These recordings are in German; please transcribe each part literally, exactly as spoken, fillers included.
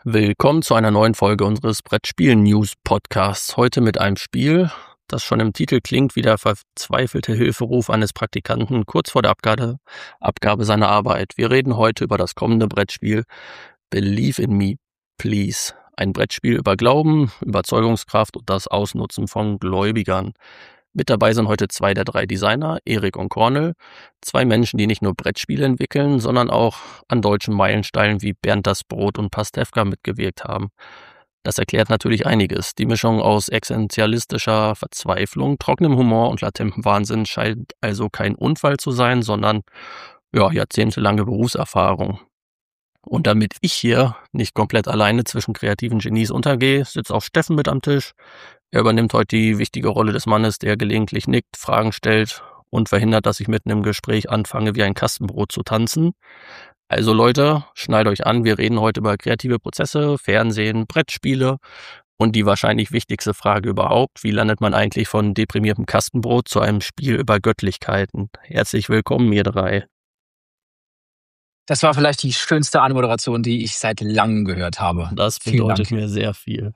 Willkommen zu einer neuen Folge unseres Brettspiel-News-Podcasts. Heute mit einem Spiel, das schon im Titel klingt wie der verzweifelte Hilferuf eines Praktikanten kurz vor der Abgabe, Abgabe seiner Arbeit. Wir reden heute über das kommende Brettspiel Believe in Me, Please. Ein Brettspiel über Glauben, Überzeugungskraft und das Ausnutzen von Gläubigern. Mit dabei sind heute zwei der drei Designer, Erik und Cornel, zwei Menschen, die nicht nur Brettspiele entwickeln, sondern auch an deutschen Meilensteinen wie Bernd das Brot und Pastewka mitgewirkt haben. Das erklärt natürlich einiges. Die Mischung aus existenzialistischer Verzweiflung, trockenem Humor und latentem Wahnsinn scheint also kein Unfall zu sein, sondern ja, jahrzehntelange Berufserfahrung. Und damit ich hier nicht komplett alleine zwischen kreativen Genies untergehe, sitzt auch Steffen mit am Tisch. Er übernimmt heute die wichtige Rolle des Mannes, der gelegentlich nickt, Fragen stellt und verhindert, dass ich mitten im Gespräch anfange, wie ein Kastenbrot zu tanzen. Also Leute, schnallt euch an, wir reden heute über kreative Prozesse, Fernsehen, Brettspiele und die wahrscheinlich wichtigste Frage überhaupt, wie landet man eigentlich von deprimiertem Kastenbrot zu einem Spiel über Göttlichkeiten? Herzlich willkommen, ihr drei. Das war vielleicht die schönste Anmoderation, die ich seit langem gehört habe. Das Vielen bedeutet Dank. mir sehr viel.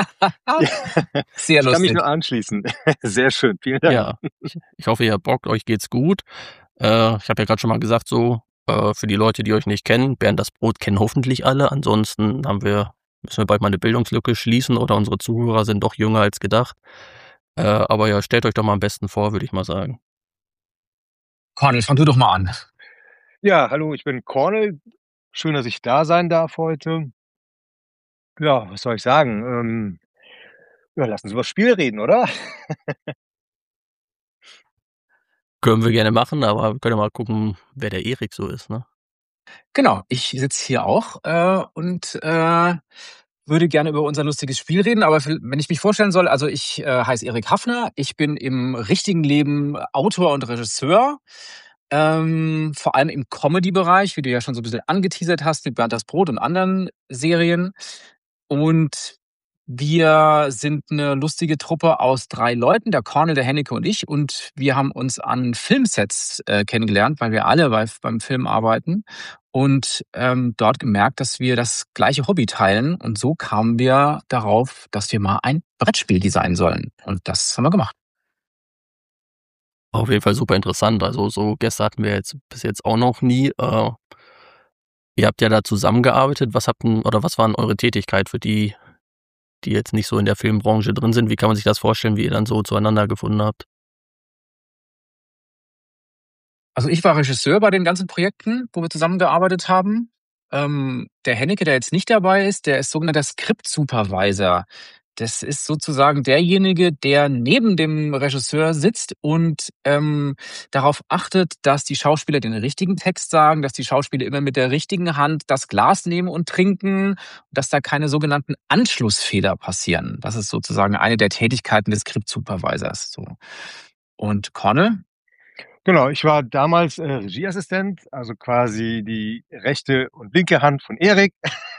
Sehr Ich kann mich lustig. nur anschließen. Sehr schön, vielen Dank. Ja, ich, ich hoffe, ihr habt Bock, euch geht's gut. Äh, ich habe ja gerade schon mal gesagt, so äh, für die Leute, die euch nicht kennen, Bernd das Brot kennen hoffentlich alle. Ansonsten haben wir, müssen wir bald mal eine Bildungslücke schließen oder unsere Zuhörer sind doch jünger als gedacht. Äh, aber ja, stellt euch doch mal am besten vor, würde ich mal sagen. Cornel, fang du doch mal an. Ja, hallo, ich bin Cornel. Schön, dass ich da sein darf heute. Ja, was soll ich sagen? Ähm, ja, lass uns über das Spiel reden, oder? Können wir gerne machen, aber wir können ja mal gucken, wer der Erik so ist, ne? Genau, ich sitze hier auch äh, und äh, würde gerne über unser lustiges Spiel reden. Aber für, wenn ich mich vorstellen soll, also ich äh, heiße Erik Haffner, ich bin im richtigen Leben Autor und Regisseur. Ähm, vor allem im Comedy-Bereich, wie du ja schon so ein bisschen angeteasert hast, mit Bernd das Brot und anderen Serien. Und wir sind eine lustige Truppe aus drei Leuten, der Cornel, der Hennecke und ich. Und wir haben uns an Filmsets äh, kennengelernt, weil wir alle bei, beim Film arbeiten. Und ähm, dort gemerkt, dass wir das gleiche Hobby teilen. Und so kamen wir darauf, dass wir mal ein Brettspiel designen sollen. Und das haben wir gemacht. Auf jeden Fall super interessant. Also so Gäste hatten wir jetzt bis jetzt auch noch nie. Äh, ihr habt ja da zusammengearbeitet. Was habt denn, oder was waren eure Tätigkeit für die, die jetzt nicht so in der Filmbranche drin sind? Wie kann man sich das vorstellen, wie ihr dann so zueinander gefunden habt? Also ich war Regisseur bei den ganzen Projekten, wo wir zusammengearbeitet haben. Ähm, der Hennecke, der jetzt nicht dabei ist, der ist sogenannter Script-Supervisor. Das ist sozusagen derjenige, der neben dem Regisseur sitzt und ähm, darauf achtet, dass die Schauspieler den richtigen Text sagen, dass die Schauspieler immer mit der richtigen Hand das Glas nehmen und trinken, dass da keine sogenannten Anschlussfehler passieren. Das ist sozusagen eine der Tätigkeiten des Script-Supervisors. So. Und Cornel? Genau, ich war damals äh, Regieassistent, also quasi die rechte und linke Hand von Erik.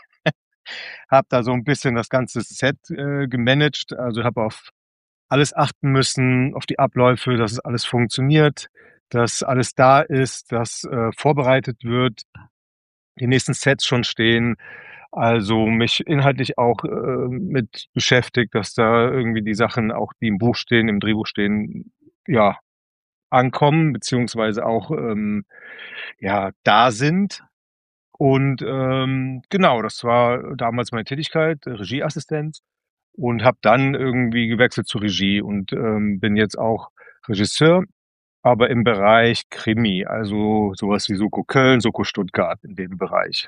Habe da so ein bisschen das ganze Set äh, gemanagt, also habe auf alles achten müssen, auf die Abläufe, dass es alles funktioniert, dass alles da ist, dass äh, vorbereitet wird, die nächsten Sets schon stehen. Also mich inhaltlich auch äh, mit beschäftigt, dass da irgendwie die Sachen, auch die im Buch stehen, im Drehbuch stehen, ja, ankommen, beziehungsweise auch ähm, ja, da sind. Und ähm, genau, das war damals meine Tätigkeit, äh, Regieassistent, und habe dann irgendwie gewechselt zur Regie und ähm, bin jetzt auch Regisseur, aber im Bereich Krimi, also sowas wie Soko Köln, Soko Stuttgart, in dem Bereich.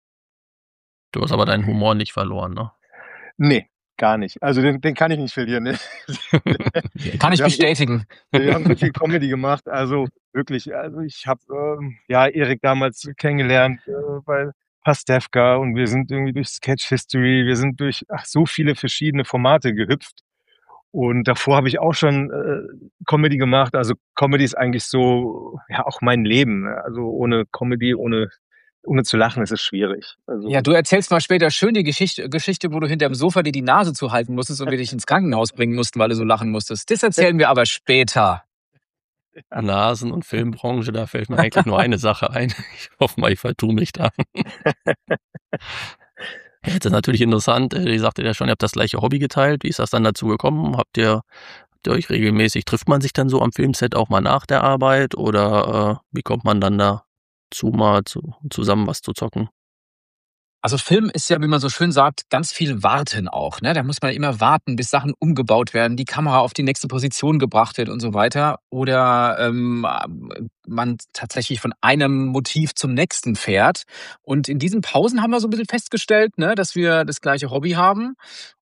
Du hast aber deinen Humor nicht verloren, ne? Nee, gar nicht. Also den, den kann ich nicht verlieren. Ne? Kann ich Wir haben so- bestätigen. Wir haben so viel Comedy gemacht, also wirklich, also ich habe ähm, ja Erik damals kennengelernt äh, bei Pastewka und wir sind irgendwie durch Sketch History, wir sind durch ach, so viele verschiedene Formate gehüpft und davor habe ich auch schon äh, Comedy gemacht, also Comedy ist eigentlich so, ja auch mein Leben, ne? Also ohne Comedy, ohne ohne zu lachen ist es schwierig. Also, Ja, du erzählst mal später schön die Geschichte, Geschichte, wo du hinterm Sofa dir die Nase zuhalten musstest und wir dich ins Krankenhaus bringen mussten, weil du so lachen musstest. Das erzählen wir aber später. Nasen- und Filmbranche, da fällt mir eigentlich nur eine Sache ein. Ich hoffe mal, ich vertue mich da. Ja, jetzt ist natürlich interessant, äh, ihr sagtet ja schon, ihr habt das gleiche Hobby geteilt. Wie ist das dann dazu gekommen? Habt ihr habt ihr euch regelmäßig trifft man sich dann so am Filmset auch mal nach der Arbeit oder, äh, wie kommt man dann dazu, mal zu zusammen was zu zocken? Also Film ist ja, wie man so schön sagt, ganz viel Warten auch, ne? Da muss man immer warten, bis Sachen umgebaut werden, die Kamera auf die nächste Position gebracht wird und so weiter. Oder, ähm, man tatsächlich von einem Motiv zum nächsten fährt. Und in diesen Pausen haben wir so 'n bisschen festgestellt, ne, dass wir das gleiche Hobby haben.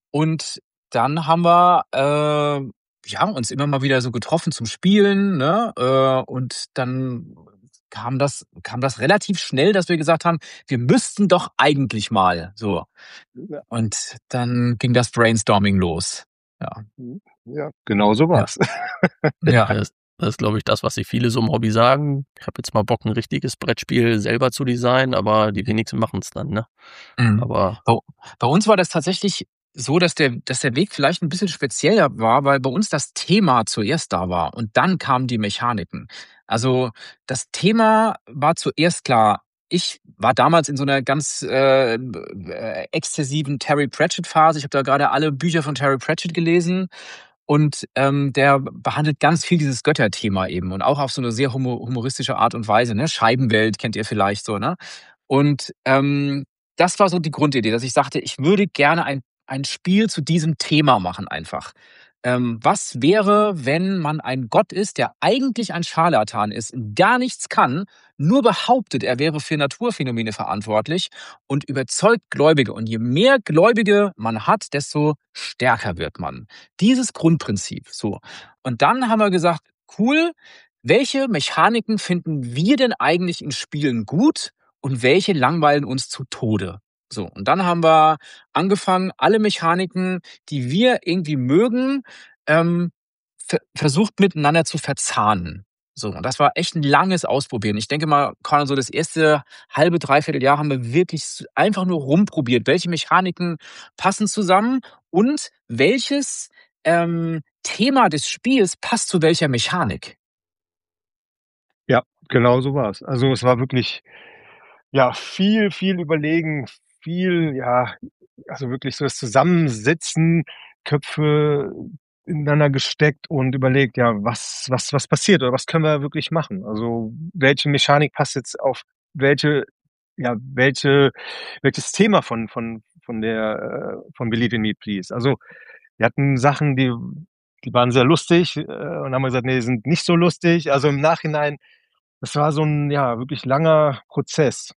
Und dann haben wir, äh, ja, uns immer mal wieder so getroffen zum Spielen, ne? Äh, und dann kam das kam das relativ schnell, dass wir gesagt haben: „Wir müssten doch eigentlich mal“, so. Ja. Und dann ging das Brainstorming los. Ja. Mhm. Ja, genau so Ja. war's. Ja. Das das ist, glaube ich, das, was sich viele so im Hobby sagen: „Ich habe jetzt mal Bock, 'n richtiges Brettspiel selber zu designen“, aber die wenigsten machen's dann, ne? Mhm. Aber Bei bei uns war das tatsächlich so, dass der dass der Weg vielleicht 'n bisschen spezieller war, weil bei uns das Thema zuerst da war und dann kamen die Mechaniken. Also, das Thema war zuerst klar. Ich war damals in so 'ner ganz, äh, äh, exzessiven Terry Pratchett-Phase. Ich habe da grade alle Bücher von Terry Pratchett gelesen und, ähm, der behandelt ganz viel dieses Götterthema eben und auch auf so 'ne sehr humo humoristische Art und Weise, ne? Scheibenwelt kennt ihr vielleicht so, ne? Und, ähm, das war so die Grundidee, dass ich sagte: „Ich würde gerne ein ein Spiel zu diesem Thema machen einfach. Ähm, was wäre, wenn man ein Gott ist, der eigentlich ein Scharlatan ist und gar nichts kann, nur behauptet, er wäre für Naturphänomene verantwortlich und überzeugt Gläubige. Und je mehr Gläubige man hat, desto stärker wird man.“ Dieses Grundprinzip, so. Und dann haben wir gesagt: „Cool, welche Mechaniken finden wir denn eigentlich in Spielen gut und welche langweilen uns zu Tode?“ So, und dann haben wir angefangen, alle Mechaniken, die wir irgendwie mögen, ähm, ver versucht miteinander zu verzahnen. So, und das war echt 'n langes Ausprobieren. Ich denke mal, Conor, so das erste halbe, dreiviertel Jahr haben wir wirklich s einfach nur rumprobiert. Welche Mechaniken passen zusammen und welches, ähm, Thema des Spiels passt zu welcher Mechanik? Ja, genau so war's. Also, es war wirklich, ja, viel, viel überlegen, viel, ja also, wirklich so das Zusammensitzen, Köpfe ineinander gesteckt und überlegt: „Ja, was was was passiert oder was können wir wirklich machen?“ Also, welche Mechanik passt jetzt auf welche ja, welche welches Thema von von von der äh, von „Believe in me, please“. Also, wir hatten Sachen, die die waren sehr lustig, äh, und dann haben wir gesagt: „Ne, die sind nicht so lustig.“ Also, im Nachhinein, das war so 'n, ja, wirklich langer Prozess.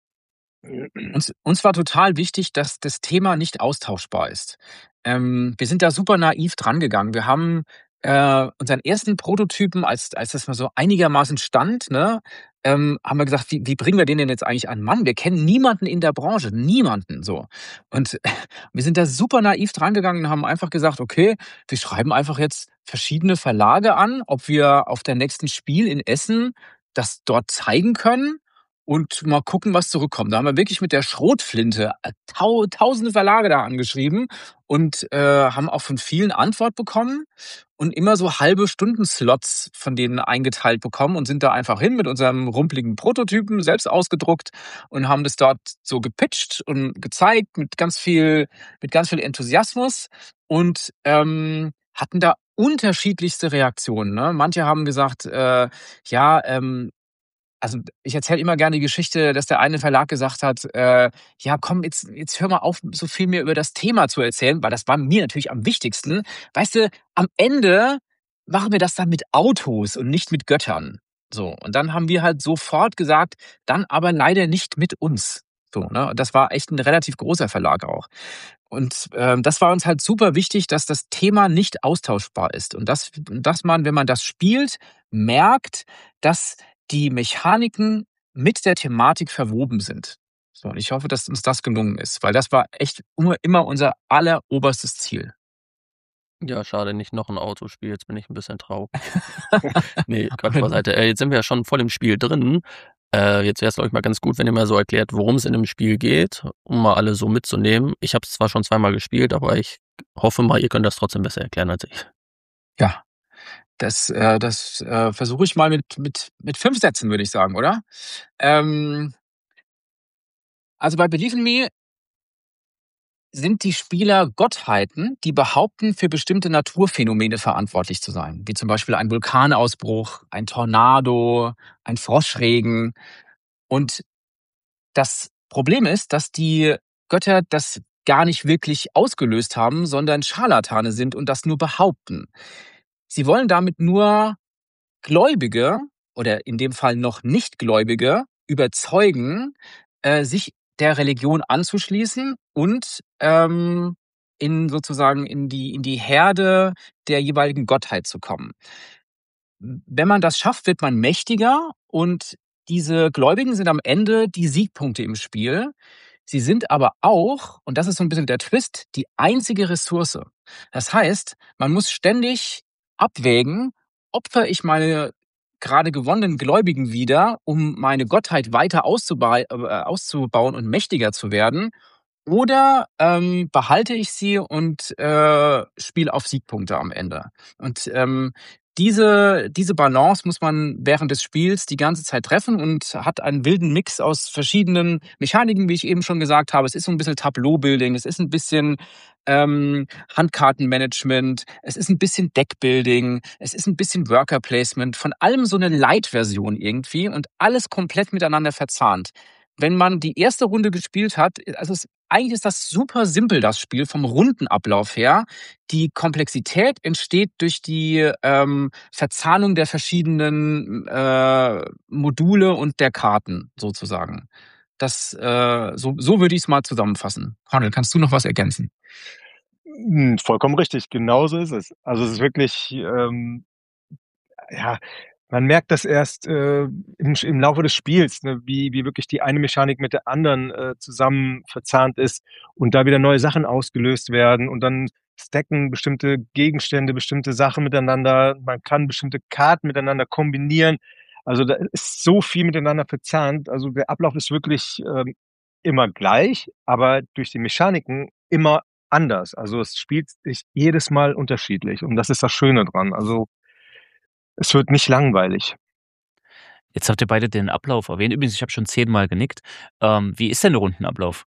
Uns uns war total wichtig, dass das Thema nicht austauschbar ist. Ähm, wir sind da super naiv drangegangen. Wir haben, äh, unseren ersten Prototypen, als als das mal so einigermaßen stand, ne, ähm, haben wir gesagt: „Wie wie bringen wir den denn jetzt eigentlich an Mann?“ Wir kennen niemanden in der Branche, niemanden, so. Und wir sind da super naiv drangegangen und haben einfach gesagt: „Okay, wir schreiben einfach jetzt verschiedene Verlage an, ob wir auf der nächsten Spiel in Essen das dort zeigen können und mal gucken, was zurückkommt.“ Da haben wir wirklich mit der Schrotflinte, äh, tau tausende Verlage da angeschrieben und, äh, haben auch von vielen Antwort bekommen und immer so halbe Stunden-Slots von denen eingeteilt bekommen und sind da einfach hin mit unserem rumpeligen Prototypen, selbst ausgedruckt und haben das dort so gepitcht und gezeigt mit ganz viel mit ganz viel Enthusiasmus und, ähm, hatten da unterschiedlichste Reaktionen, ne? Manche haben gesagt, äh, ja, ähm also, ich erzähle immer gerne die Geschichte, dass der eine Verlag gesagt hat, äh: „Ja, komm, jetzt jetzt hör mal auf, so viel mir über das Thema zu erzählen“, weil das war mir natürlich am wichtigsten. „Weißt du, am Ende machen wir das dann mit Autos und nicht mit Göttern.“ So, und dann haben wir halt sofort gesagt: „Dann aber leider nicht mit uns.“ So, ne? Das war echt 'n relativ großer Verlag auch. Und, ähm, das war uns halt super wichtig, dass das Thema nicht austauschbar ist und dass dass man, wenn man das spielt, merkt, dass die Mechaniken mit der Thematik verwoben sind. So, und ich hoffe, dass uns das gelungen ist, weil das war echt immer immer unser alleroberstes Ziel. Ja, schade, nicht noch 'n Autospiel. Jetzt bin ich 'n bisschen traurig. Ne, Quatsch beiseite. Äh, jetzt sind wir ja schon voll im Spiel drin. Äh, jetzt wär's, glaube ich, mal ganz gut, wenn ihr mal so erklärt, worum's in dem Spiel geht, um mal alle so mitzunehmen. Ich habe es zwar schon zweimal gespielt, aber ich hoffe mal, ihr könnt das trotzdem besser erklären als ich. Ja, das äh, das, äh, versuche ich mal mit mit mit fünf Sätzen, würde ich sagen, oder? Ähm also, bei „Believe in me“ sind die Spieler Gottheiten, die behaupten, für bestimmte Naturphänomene verantwortlich zu sein, wie zum Beispiel ein Vulkanausbruch, ein Tornado, ein Froschregen. Und das Problem ist, dass die Götter das gar nicht wirklich ausgelöst haben, sondern Scharlatane sind und das nur behaupten. Sie wollen damit nur Gläubige oder in dem Fall noch Nichtgläubige überzeugen, äh, sich der Religion anzuschließen und ähm, in sozusagen in die, in die Herde der jeweiligen Gottheit zu kommen. Wenn man das schafft, wird man mächtiger und diese Gläubigen sind am Ende die Siegpunkte im Spiel. Sie sind aber auch, und das ist so ein bisschen der Twist, die einzige Ressource. Das heißt, man muss ständig abwägen, opfere ich meine gerade gewonnenen Gläubigen wieder, um meine Gottheit weiter auszuba- äh, auszubauen und mächtiger zu werden, oder ähm, behalte ich sie und äh, spiele auf Siegpunkte am Ende. Und ähm, diese, diese Balance muss man während des Spiels die ganze Zeit treffen und hat einen wilden Mix aus verschiedenen Mechaniken, wie ich eben schon gesagt habe. Es ist so ein bisschen Tableau-Building, es ist ein bisschen ähm, Handkartenmanagement, es ist ein bisschen Deckbuilding, es ist ein bisschen Worker-Placement, von allem so eine Light-Version irgendwie und alles komplett miteinander verzahnt. Wenn man die erste Runde gespielt hat, also es, eigentlich ist das super simpel, das Spiel, vom Rundenablauf her. Die Komplexität entsteht durch die ähm, Verzahnung der verschiedenen äh, Module und der Karten sozusagen. Das, äh, so, so würde ich es mal zusammenfassen. Cornel, kannst du noch was ergänzen? Hm, vollkommen richtig, genauso ist es. Also es ist wirklich, ähm, ja, man merkt das erst äh, im, im Laufe des Spiels, ne, wie, wie wirklich die eine Mechanik mit der anderen äh, zusammen verzahnt ist und da wieder neue Sachen ausgelöst werden und dann stacken bestimmte Gegenstände, bestimmte Sachen miteinander. Man kann bestimmte Karten miteinander kombinieren. Also da ist so viel miteinander verzahnt. Also der Ablauf ist wirklich ähm, immer gleich, aber durch die Mechaniken immer anders. Also es spielt sich jedes Mal unterschiedlich und das ist das Schöne dran. Also es wird nicht langweilig. Jetzt habt ihr beide den Ablauf erwähnt. Übrigens, ich habe schon zehnmal genickt. Ähm, wie ist denn der Rundenablauf?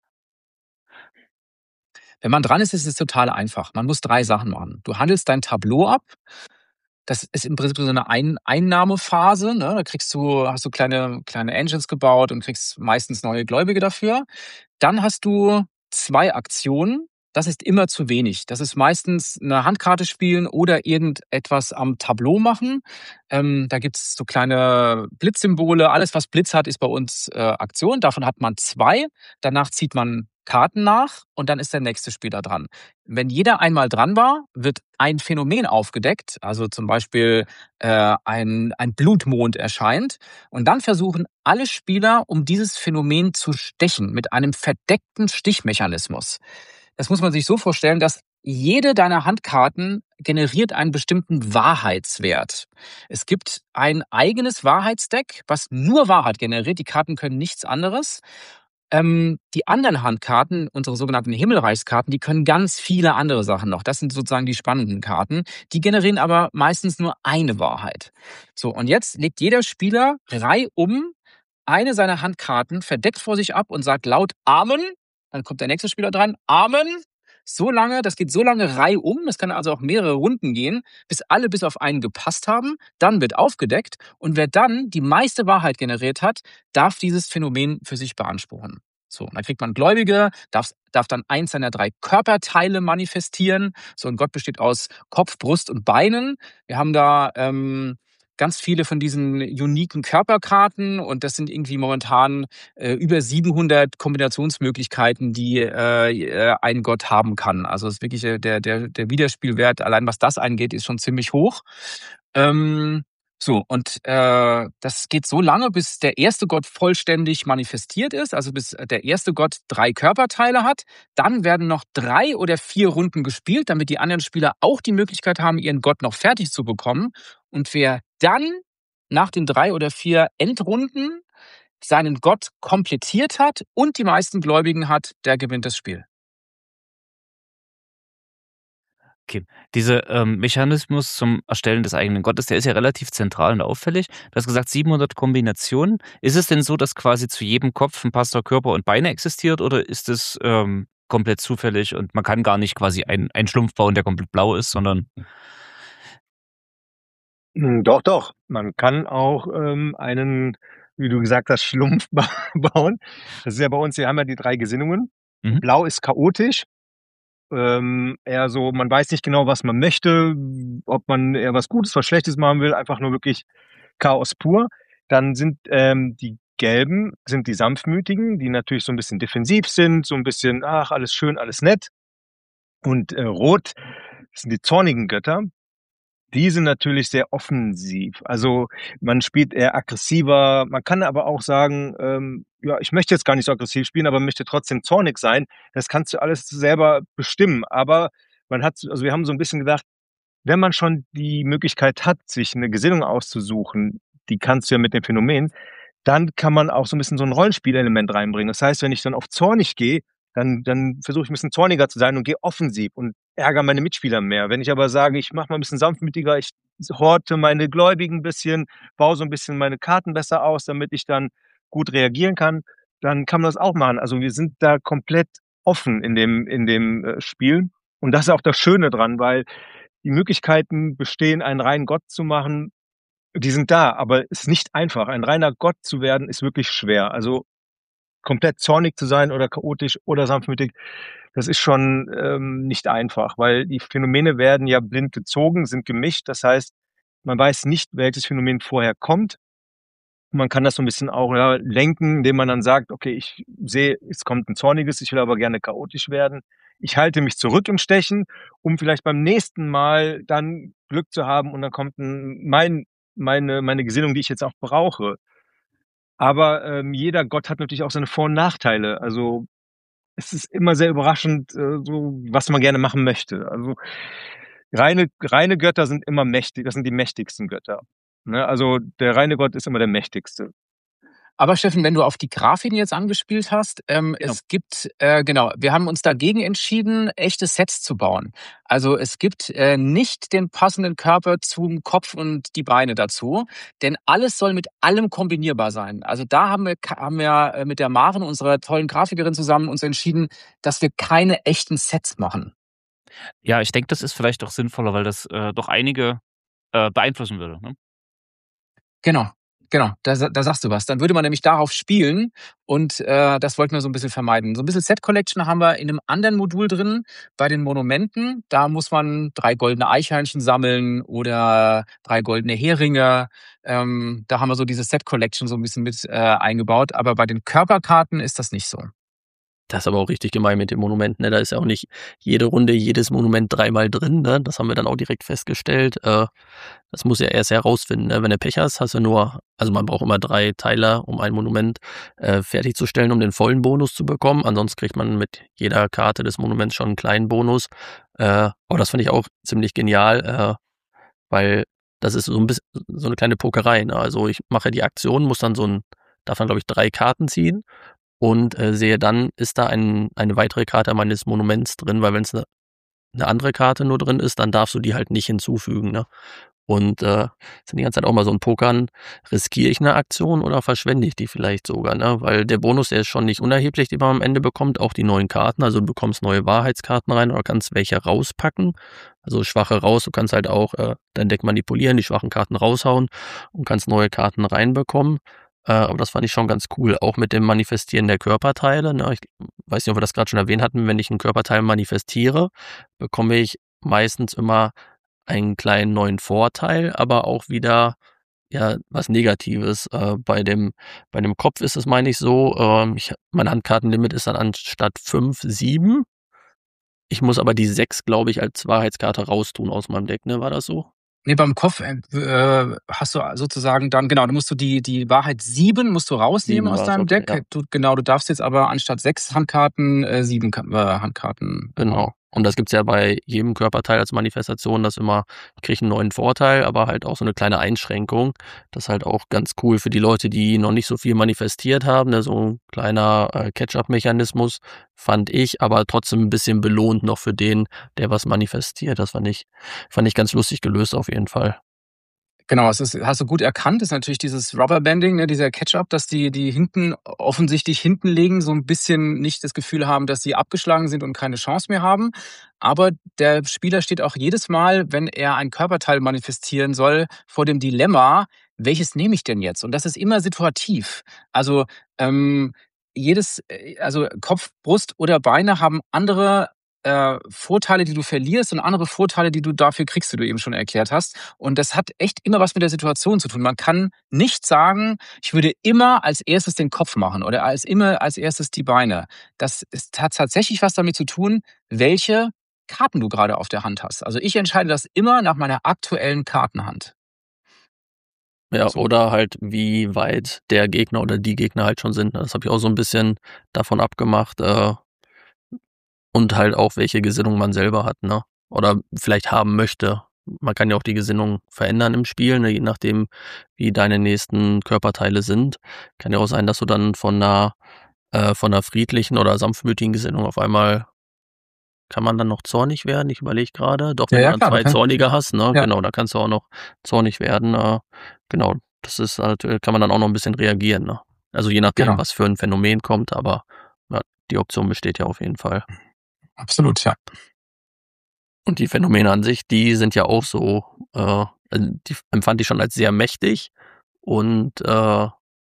Wenn man dran ist, ist es total einfach. Man muss drei Sachen machen. Du handelst dein Tableau ab. Das ist im Prinzip so eine Ein Einnahmephase. Ne? Da kriegst du, hast du kleine, kleine Engines gebaut und kriegst meistens neue Gläubige dafür. Dann hast du zwei Aktionen. Das ist immer zu wenig. Das ist meistens eine Handkarte spielen oder irgendetwas am Tableau machen. Ähm, da gibt's so kleine Blitzsymbole. Alles, was Blitz hat, ist bei uns äh, Aktion. Davon hat man zwei. Danach zieht man Karten nach und dann ist der nächste Spieler dran. Wenn jeder einmal dran war, wird ein Phänomen aufgedeckt, also zum Beispiel äh, ein, ein Blutmond erscheint. Und dann versuchen alle Spieler, um dieses Phänomen zu stechen, mit einem verdeckten Stichmechanismus. Das muss man sich so vorstellen, dass jede deiner Handkarten generiert einen bestimmten Wahrheitswert. Es gibt ein eigenes Wahrheitsdeck, was nur Wahrheit generiert. Die Karten können nichts anderes. Ähm, die anderen Handkarten, unsere sogenannten Himmelreichskarten, die können ganz viele andere Sachen noch. Das sind sozusagen die spannenden Karten. Die generieren aber meistens nur eine Wahrheit. So, und jetzt legt jeder Spieler reihum eine seiner Handkarten verdeckt vor sich ab und sagt laut Amen. Dann kommt der nächste Spieler dran. Amen. So lange, das geht so lange reihum, das kann also auch mehrere Runden gehen, bis alle bis auf einen gepasst haben. Dann wird aufgedeckt und wer dann die meiste Wahrheit generiert hat, darf dieses Phänomen für sich beanspruchen. So, und dann kriegt man Gläubige, darf, darf dann eins seiner drei Körperteile manifestieren. So ein Gott besteht aus Kopf, Brust und Beinen. Wir haben da ähm, ganz viele von diesen uniken Körperkarten und das sind irgendwie momentan äh, über siebenhundert Kombinationsmöglichkeiten, die äh, ein Gott haben kann. Also es ist wirklich äh, der, der, der Wiederspielwert, allein was das angeht, ist schon ziemlich hoch. Ähm, so, und äh, das geht so lange, bis der erste Gott vollständig manifestiert ist, also bis der erste Gott drei Körperteile hat. Dann werden noch drei oder vier Runden gespielt, damit die anderen Spieler auch die Möglichkeit haben, ihren Gott noch fertig zu bekommen. Und wer dann nach den drei oder vier Endrunden seinen Gott komplettiert hat und die meisten Gläubigen hat, der gewinnt das Spiel. Okay, dieser ähm, Mechanismus zum Erstellen des eigenen Gottes, der ist ja relativ zentral und auffällig. Du hast gesagt siebenhundert Kombinationen. Ist es denn so, dass quasi zu jedem Kopf ein Pastor Körper und Beine existiert oder ist es ähm, komplett zufällig und man kann gar nicht quasi einen, einen Schlumpf bauen, der komplett blau ist, sondern Hm, Doch, doch. Man kann auch ähm, einen, wie du gesagt hast, Schlumpf ba bauen. Das ist ja bei uns, wir haben ja die drei Gesinnungen. Mhm. Blau ist chaotisch. Ähm, eher so, man weiß nicht genau, was man möchte, ob man eher was Gutes, was Schlechtes machen will, einfach nur wirklich Chaos pur. Dann sind ähm, die Gelben, sind die Sanftmütigen, die natürlich so ein bisschen defensiv sind, so ein bisschen, ach, alles schön, alles nett. Und äh, Rot sind die zornigen Götter. Die sind natürlich sehr offensiv. Also, man spielt eher aggressiver. Man kann aber auch sagen, ähm: „Ja, ich möchte jetzt gar nicht so aggressiv spielen, aber möchte trotzdem zornig sein.“ Das kannst du alles selber bestimmen. Aber man hat also, wir haben so 'n bisschen gedacht, wenn man schon die Möglichkeit hat, sich 'ne Gesinnung auszusuchen, die kannst du ja mit dem Phänomen, dann kann man auch so 'n bisschen so 'n Rollenspielelement reinbringen. Das heißt, wenn ich dann auf zornig gehe, dann dann versuche ich 'n bisschen zorniger zu sein und gehe offensiv und ärgere meine Mitspieler mehr. Wenn ich aber sage, ich mache mal 'n bisschen sanftmütiger, ich horte meine Gläubigen 'n bisschen, baue so 'n bisschen meine Karten besser aus, damit ich dann gut reagieren kann, dann kann man das auch machen. Also, wir sind da komplett offen in dem in dem, äh, Spiel. Und das ist auch das Schöne dran, weil die Möglichkeiten bestehen, einen reinen Gott zu machen, die sind da, aber es ist nicht einfach. Ein reiner Gott zu werden, ist wirklich schwer. Also, komplett zornig zu sein oder chaotisch oder sanftmütig, das ist schon, ähm, nicht einfach, weil die Phänomene werden ja blind gezogen, sind gemischt. Das heißt, man weiß nicht, welches Phänomen vorher kommt. Man kann das so 'n bisschen auch, ja, lenken, indem man dann sagt: „Okay, ich sehe, es kommt 'n zorniges, ich will aber gerne chaotisch werden. Ich halte mich zurück im Stechen, um vielleicht beim nächsten Mal dann Glück zu haben und dann kommt 'n mein meine meine Gesinnung, die ich jetzt auch brauche.“ Aber, ähm, jeder Gott hat natürlich auch seine Vor und Nachteile. Also, es ist immer sehr überraschend, äh, so was man gerne machen möchte. Also, reine reine Götter sind immer mächtig, das sind die mächtigsten Götter, ne? Also, der reine Gott ist immer der mächtigste. Aber Steffen, wenn du auf die Grafiken jetzt angespielt hast, ähm, Genau. es gibt, äh, genau, wir haben uns dagegen entschieden, echte Sets zu bauen. Also es gibt äh, nicht den passenden Körper zum Kopf und die Beine dazu, denn alles soll mit allem kombinierbar sein. Also da haben wir, haben wir äh, mit der Maren, unserer tollen Grafikerin, zusammen uns entschieden, dass wir keine echten Sets machen. Ja, ich denke, das ist vielleicht auch sinnvoller, weil das äh, doch einige äh, beeinflussen würde. Ne? Genau, genau, da, sa- da sagst du was. Dann würde man nämlich darauf spielen und äh, das wollten wir so ein bisschen vermeiden. So ein bisschen Set Collection haben wir in einem anderen Modul drin. Bei den Monumenten, da muss man drei goldene Eichhörnchen sammeln oder drei goldene Heringe. Ähm, da haben wir so diese Set Collection so ein bisschen mit äh, eingebaut. Aber bei den Körperkarten ist das nicht so. Das ist aber auch richtig gemein mit den Monumenten, ne? Da ist ja auch nicht jede Runde jedes Monument dreimal drin, ne? Das haben wir dann auch direkt festgestellt. Äh, das muss ja erst herausfinden, ne? Wenn du Pech hast, hast du nur, also man braucht immer drei Teile, um ein Monument äh, fertigzustellen, um den vollen Bonus zu bekommen. Ansonsten kriegt man mit jeder Karte des Monuments schon einen kleinen Bonus. Äh, aber das fand ich auch ziemlich genial, äh, weil das ist so ein bisschen so eine kleine Pokerei, ne? Also ich mache die Aktion, muss dann so ein, darf dann glaube ich drei Karten ziehen und äh, sehe dann, ist da ein, eine weitere Karte meines Monuments drin, weil wenn es eine, eine andere Karte nur drin ist, dann darfst du die halt nicht hinzufügen. Ne? Und äh, sind die ganze Zeit auch mal so ein Pokern, riskiere ich eine Aktion oder verschwende ich die vielleicht sogar? Ne? Weil der Bonus, der ist schon nicht unerheblich, den man am Ende bekommt, auch die neuen Karten. Also du bekommst neue Wahrheitskarten rein oder kannst welche rauspacken. Also schwache raus, du kannst halt auch äh, dein Deck manipulieren, die schwachen Karten raushauen und kannst neue Karten reinbekommen. Äh, aber das fand ich schon ganz cool, auch mit dem Manifestieren der Körperteile. Ne? Ich weiß nicht, ob wir das gerade schon erwähnt hatten, wenn ich einen Körperteil manifestiere, bekomme ich meistens immer einen kleinen neuen Vorteil, aber auch wieder ja was Negatives. Äh, bei dem bei dem Kopf ist es, meine ich, so, ähm, ich, mein Handkartenlimit ist dann anstatt fünf sieben. Ich muss aber die sechs, glaube ich, als Wahrheitskarte raustun aus meinem Deck. Ne, war das so? Nee, beim Kopf äh, äh, hast du sozusagen dann, genau, du musst du die, die Wahrheit sieben musst du rausnehmen Sieben aus war es, deinem okay, Deck. ja. Du, genau, du darfst jetzt aber anstatt sechs Handkarten äh, sieben Ka- äh, Handkarten. Genau. Und das gibt's ja bei jedem Körperteil als Manifestation, dass immer, ich kriege einen neuen Vorteil, aber halt auch so eine kleine Einschränkung. Das ist halt auch ganz cool für die Leute, die noch nicht so viel manifestiert haben. Ne? So ein kleiner äh, Catch-up-Mechanismus fand ich, aber trotzdem ein bisschen belohnt noch für den, der was manifestiert. Das fand ich, fand ich ganz lustig gelöst auf jeden Fall. Genau, es ist hast du gut erkannt, ist natürlich dieses Rubberbanding, ne, dieser Catch-up, dass die die hinten offensichtlich hinten liegen, so ein bisschen nicht das Gefühl haben, dass sie abgeschlagen sind und keine Chance mehr haben. Aber der Spieler steht auch jedes Mal, wenn er ein Körperteil manifestieren soll, vor dem Dilemma: „Welches nehme ich denn jetzt?“ Und das ist immer situativ. Also, ähm, jedes äh, also Kopf, Brust oder Beine haben andere, äh, Vorteile, die du verlierst und andere Vorteile, die du dafür kriegst, wie du eben schon erklärt hast. Und das hat echt immer was mit der Situation zu tun. Man kann nicht sagen, ich würde immer als erstes den Kopf machen oder als immer als erstes die Beine. Das ist, hat tatsächlich was damit zu tun, welche Karten du gerade auf der Hand hast. Also ich entscheide das immer nach meiner aktuellen Kartenhand. Ja, So. oder halt, wie weit der Gegner oder die Gegner halt schon sind. Das habe ich auch so ein bisschen davon abgemacht. Äh, und halt auch, welche Gesinnung man selber hat, ne? Oder vielleicht haben möchte. Man kann ja auch die Gesinnung verändern im Spiel, ne? Je nachdem, wie deine nächsten Körperteile sind. Kann ja auch sein, dass du dann von einer, äh, von einer friedlichen oder sanftmütigen Gesinnung auf einmal kann man dann noch zornig werden? Ich überlege gerade. Doch, Ja, wenn du ja, dann klar, du zwei kannst. Zornige hast, ne? Ja, Genau, da kannst du auch noch zornig werden. Äh, genau, das ist halt, äh, kann man dann auch noch ein bisschen reagieren, ne? Also je nachdem, genau. was für ein Phänomen kommt, aber ja, die Option besteht ja auf jeden Fall. Absolut, ja. Und die Phänomene an sich, die sind ja auch so, äh, also die empfand ich schon als sehr mächtig und äh,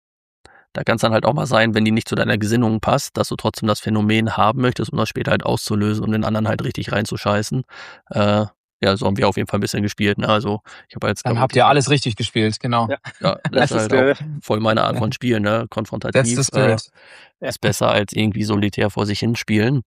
da kann es dann halt auch mal sein, wenn die nicht zu deiner Gesinnung passt, dass du trotzdem das Phänomen haben möchtest, um das später halt auszulösen und den anderen halt richtig reinzuscheißen. Äh, ja, so haben wir auf jeden Fall ein bisschen gespielt. Ne? Also ich habe als Dann habt ihr chaotischer, alles richtig gespielt, genau. Ja, ja, das das ist ist halt auch der, voll meine Art von Spiel, ne? That's the Konfrontativ äh, spirit. ja. ist besser als irgendwie solitär vor sich hinspielen.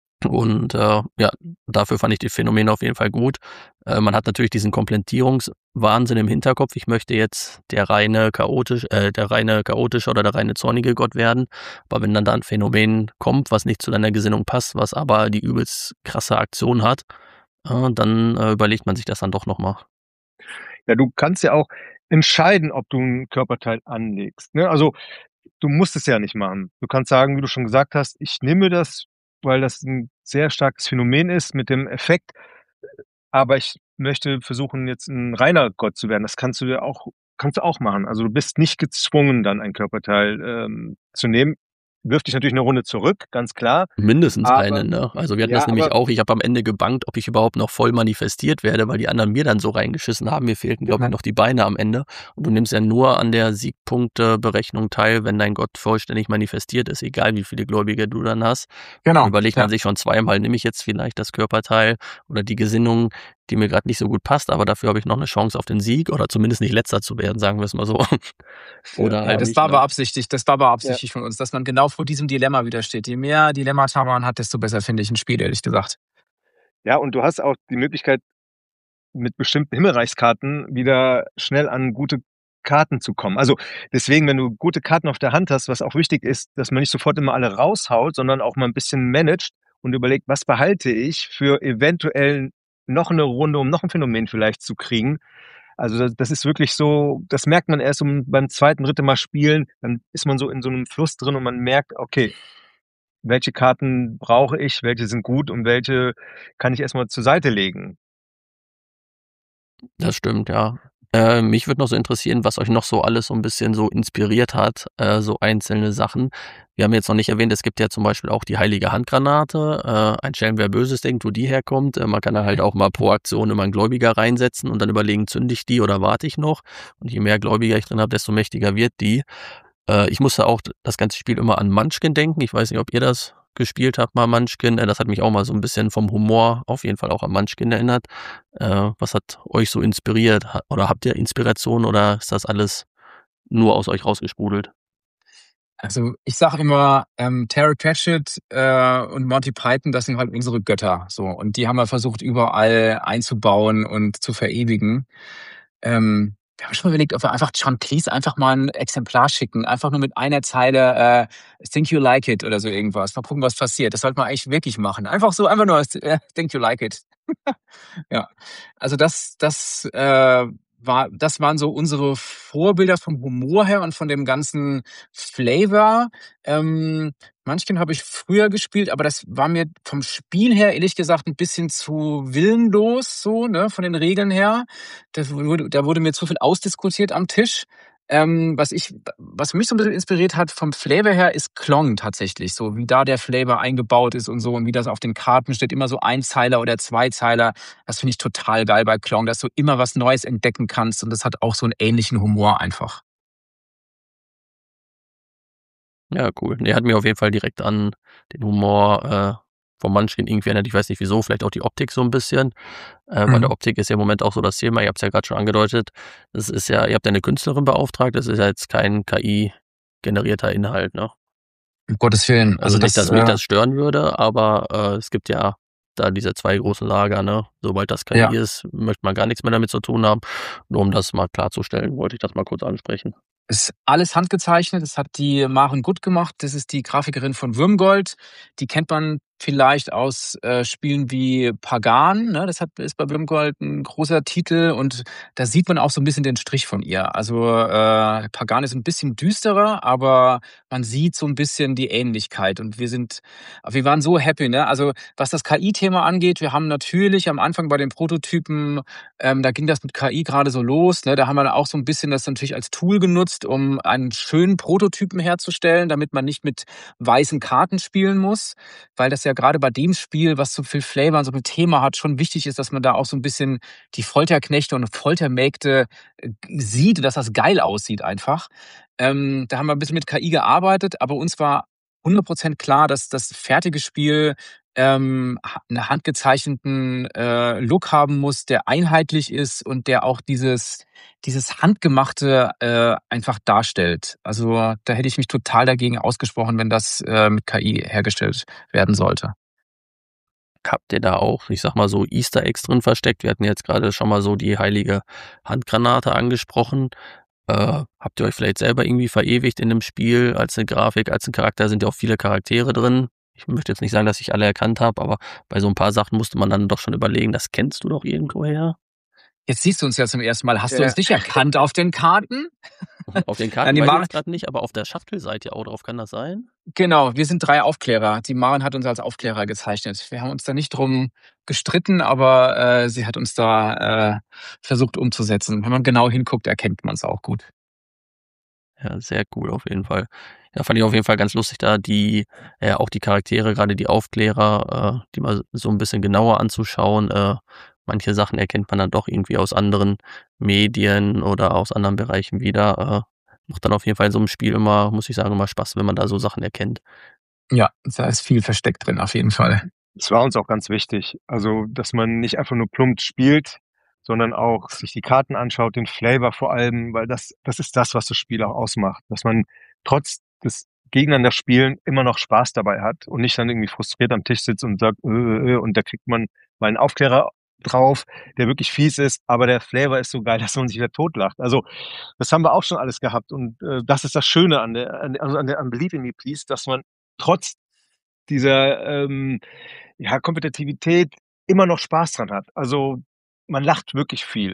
Und äh, ja, dafür fand ich die Phänomene auf jeden Fall gut. Äh, man hat natürlich diesen Komplettierungswahnsinn im Hinterkopf. Ich möchte jetzt der reine chaotisch, äh, der reine chaotische oder der reine zornige Gott werden. Aber wenn dann da ein Phänomen kommt, was nicht zu deiner Gesinnung passt, was aber die übelst krasse Aktion hat, äh, dann äh, überlegt man sich das dann doch nochmal. Ja, du kannst ja auch entscheiden, ob du ein Körperteil anlegst, ne? Also, du musst es ja nicht machen. Du kannst sagen, wie du schon gesagt hast: „Ich nehme das, weil das ein sehr starkes Phänomen ist mit dem Effekt, aber ich möchte versuchen, jetzt ein reiner Gott zu werden.“ Das kannst du ja auch kannst du auch machen. Also, du bist nicht gezwungen, dann ein Körperteil, ähm, zu nehmen. Wirft dich natürlich eine Runde zurück, ganz klar, Mindestens aber eine, ne? Also wir hatten das ja, nämlich aber auch. Ich habe am Ende gebangt, ob ich überhaupt noch voll manifestiert werde, weil die anderen mir dann so reingeschissen haben. Mir fehlten, glaube ich, Ja, noch die Beine am Ende. Und du nimmst ja nur an der Siegpunkteberechnung teil, wenn dein Gott vollständig manifestiert ist, egal wie viele Gläubige du dann hast. Dann genau. überlegt Ja. man sich schon zweimal, nehme ich jetzt vielleicht das Körperteil oder die Gesinnung, die mir gerade nicht so gut passt, aber dafür habe ich noch eine Chance auf den Sieg oder zumindest nicht Letzter zu werden, sagen wir es mal so. ja, Oder Ja, halt das nicht, war ne? beabsichtigt. Das war ja. beabsichtigt von uns, dass man genau vor diesem Dilemma widersteht. Je mehr Dilemmata man hat, desto besser finde ich ein Spiel, ehrlich gesagt. Ja, und du hast auch die Möglichkeit, mit bestimmten Himmelreichskarten wieder schnell an gute Karten zu kommen. Also, deswegen, wenn du gute Karten auf der Hand hast, was auch wichtig ist, dass man nicht sofort immer alle raushaut, sondern auch mal ein bisschen managt und überlegt: „Was behalte ich für eventuell noch eine Runde, um noch ein Phänomen vielleicht zu kriegen?“ Also, das das ist wirklich so, das merkt man erst um beim zweiten, dritten Mal spielen, dann ist man so in so einem Fluss drin und man merkt: „Okay, welche Karten brauche ich, welche sind gut und welche kann ich erst mal zur Seite legen?“ Das stimmt, ja. Äh, mich würde noch so interessieren, was euch noch so alles so ein bisschen so inspiriert hat, äh, so einzelne Sachen. Wir haben jetzt noch nicht erwähnt, es gibt ja zum Beispiel auch die heilige Handgranate, äh, ein Schelm, wer Böses denkt, wo die herkommt. Äh, man kann da halt auch mal pro Aktion immer einen Gläubiger reinsetzen und dann überlegen, zünde ich die oder warte ich noch? Und je mehr Gläubiger ich drin habe, desto mächtiger wird die. Äh, ich musste auch das ganze Spiel immer an Munchkin denken. Ich weiß nicht, ob ihr das gespielt habt, mal Munchkin. Äh, das hat mich auch mal so ein bisschen vom Humor auf jeden Fall auch an Munchkin erinnert. Äh, was hat euch so inspiriert? Ha- Oder habt ihr Inspiration oder ist das alles nur aus euch rausgesprudelt? Also ich sage immer, ähm, Terry Pratchett äh, und Monty Python, das sind halt unsere Götter. So. Und die haben wir versucht, überall einzubauen und zu verewigen. Ähm, wir haben schon mal überlegt, ob wir einfach John Cleese einfach mal ein Exemplar schicken. Einfach nur mit einer Zeile äh, Think you like it oder so irgendwas. Mal gucken, was passiert. Das sollte man eigentlich wirklich machen. Einfach so, einfach nur äh, Think you like it. Ja, also das das, äh, war das waren so unsere Vorbilder vom Humor her und von dem ganzen Flavor. Ähm, Munchkin habe ich früher gespielt, aber das war mir vom Spiel her, ehrlich gesagt, ein bisschen zu willenlos so, ne, von den Regeln her. Das wurde da wurde mir zu viel ausdiskutiert am Tisch. Ähm, was ich was mich so ein bisschen inspiriert hat vom Flavor her, ist Klong tatsächlich, so wie da der Flavor eingebaut ist und so und wie das auf den Karten steht, immer so Einzeiler oder Zweizeiler. Das finde ich total geil bei Klong, dass du immer was Neues entdecken kannst und das hat auch so einen ähnlichen Humor einfach. Ja, cool. Ne, hat mir auf jeden Fall direkt an den Humor äh, von Munchkin irgendwie erinnert. Ich weiß nicht wieso, vielleicht auch die Optik so ein bisschen. Äh, Bei der Mhm. Optik ist ja im Moment auch so das Thema, ihr habt es ja gerade schon angedeutet. Das ist ja, ihr habt ja eine Künstlerin beauftragt, das ist ja jetzt kein K I-generierter Inhalt, ne? Um Gottes Willen. Also Also nicht, das, dass mich äh, das stören würde, aber äh, es gibt ja da diese zwei großen Lager, ne? Sobald das K I ja. ist, möchte man gar nichts mehr damit zu tun haben. Nur um das mal klarzustellen, wollte ich das mal kurz ansprechen. Ist alles handgezeichnet. Das hat die Maren Gut gemacht. Das ist die Grafikerin von Würmgold. Die kennt man vielleicht aus äh, Spielen wie Pagan. Ne? Das hat, ist bei Würmgold ein großer Titel und da sieht man auch so ein bisschen den Strich von ihr. Also äh, Pagan ist ein bisschen düsterer, aber man sieht so ein bisschen die Ähnlichkeit und wir sind, wir waren so happy. Ne? Also was das K I-Thema angeht, wir haben natürlich am Anfang bei den Prototypen ähm, da ging das mit K I gerade so los. Ne? Da haben wir auch so ein bisschen das natürlich als Tool genutzt, um einen schönen Prototypen herzustellen, damit man nicht mit weißen Karten spielen muss. Weil das ja gerade bei dem Spiel, was so viel Flavor und so viel Thema hat, schon wichtig ist, dass man da auch so ein bisschen die Folterknechte und Foltermägde äh, sieht, dass das geil aussieht einfach. Ähm, da haben wir ein bisschen mit K I gearbeitet, aber uns war hundert Prozent klar, dass das fertige Spiel ähm, ha- einen handgezeichneten äh, Look haben muss, der einheitlich ist und der auch dieses, dieses Handgemachte äh, einfach darstellt. Also da hätte ich mich total dagegen ausgesprochen, wenn das äh, mit K I hergestellt werden sollte. Habt ihr da auch, ich sag mal so, Easter Eggs drin versteckt? Wir hatten jetzt gerade schon mal so die heilige Handgranate angesprochen. Äh, habt ihr euch vielleicht selber irgendwie verewigt in dem Spiel als eine Grafik, als ein Charakter? Sind ja auch viele Charaktere drin. Ich möchte jetzt nicht sagen, dass ich alle erkannt habe, aber bei so ein paar Sachen musste man dann doch schon überlegen, das kennst du doch irgendwoher. Jetzt siehst du uns ja zum ersten Mal. Hast du Ja. uns nicht erkannt auf den Karten? Auf den Nein, Karten die weiß ich Maren, jetzt gerade nicht, aber auf der Schachtel seid ihr auch drauf, kann das sein? genau, wir sind drei Aufklärer. Die Maren hat uns als Aufklärer gezeichnet. Wir haben uns da nicht drum gestritten, aber äh, sie hat uns da äh, versucht umzusetzen. Wenn man genau hinguckt, erkennt man es auch gut. Ja, sehr cool auf jeden Fall. Ja, fand ich auf jeden Fall ganz lustig, da die, äh, auch die Charaktere, gerade die Aufklärer, äh, die mal so ein bisschen genauer anzuschauen. Äh, manche Sachen erkennt man dann doch irgendwie aus anderen Medien oder aus anderen Bereichen wieder. Äh, macht dann auf jeden Fall in so einem Spiel immer, muss ich sagen, immer Spaß, wenn man da so Sachen erkennt. Ja, da ist viel versteckt drin, auf jeden Fall. Das war uns auch ganz wichtig. Also, dass man nicht einfach nur plump spielt, sondern auch sich die Karten anschaut, den Flavor vor allem, weil das, das ist das, was das Spiel auch ausmacht. Dass man trotz des gegeneinander Spielen immer noch Spaß dabei hat und nicht dann irgendwie frustriert am Tisch sitzt und sagt, äh, äh, und da kriegt man mal einen Aufklärer drauf, der wirklich fies ist, aber der Flavor ist so geil, dass man sich wieder totlacht. Also, das haben wir auch schon alles gehabt und äh, das ist das Schöne an der, an der, also an der an Believe in Me Please, dass man trotz dieser ähm, ja, Kompetitivität immer noch Spaß dran hat. Also, man lacht wirklich viel.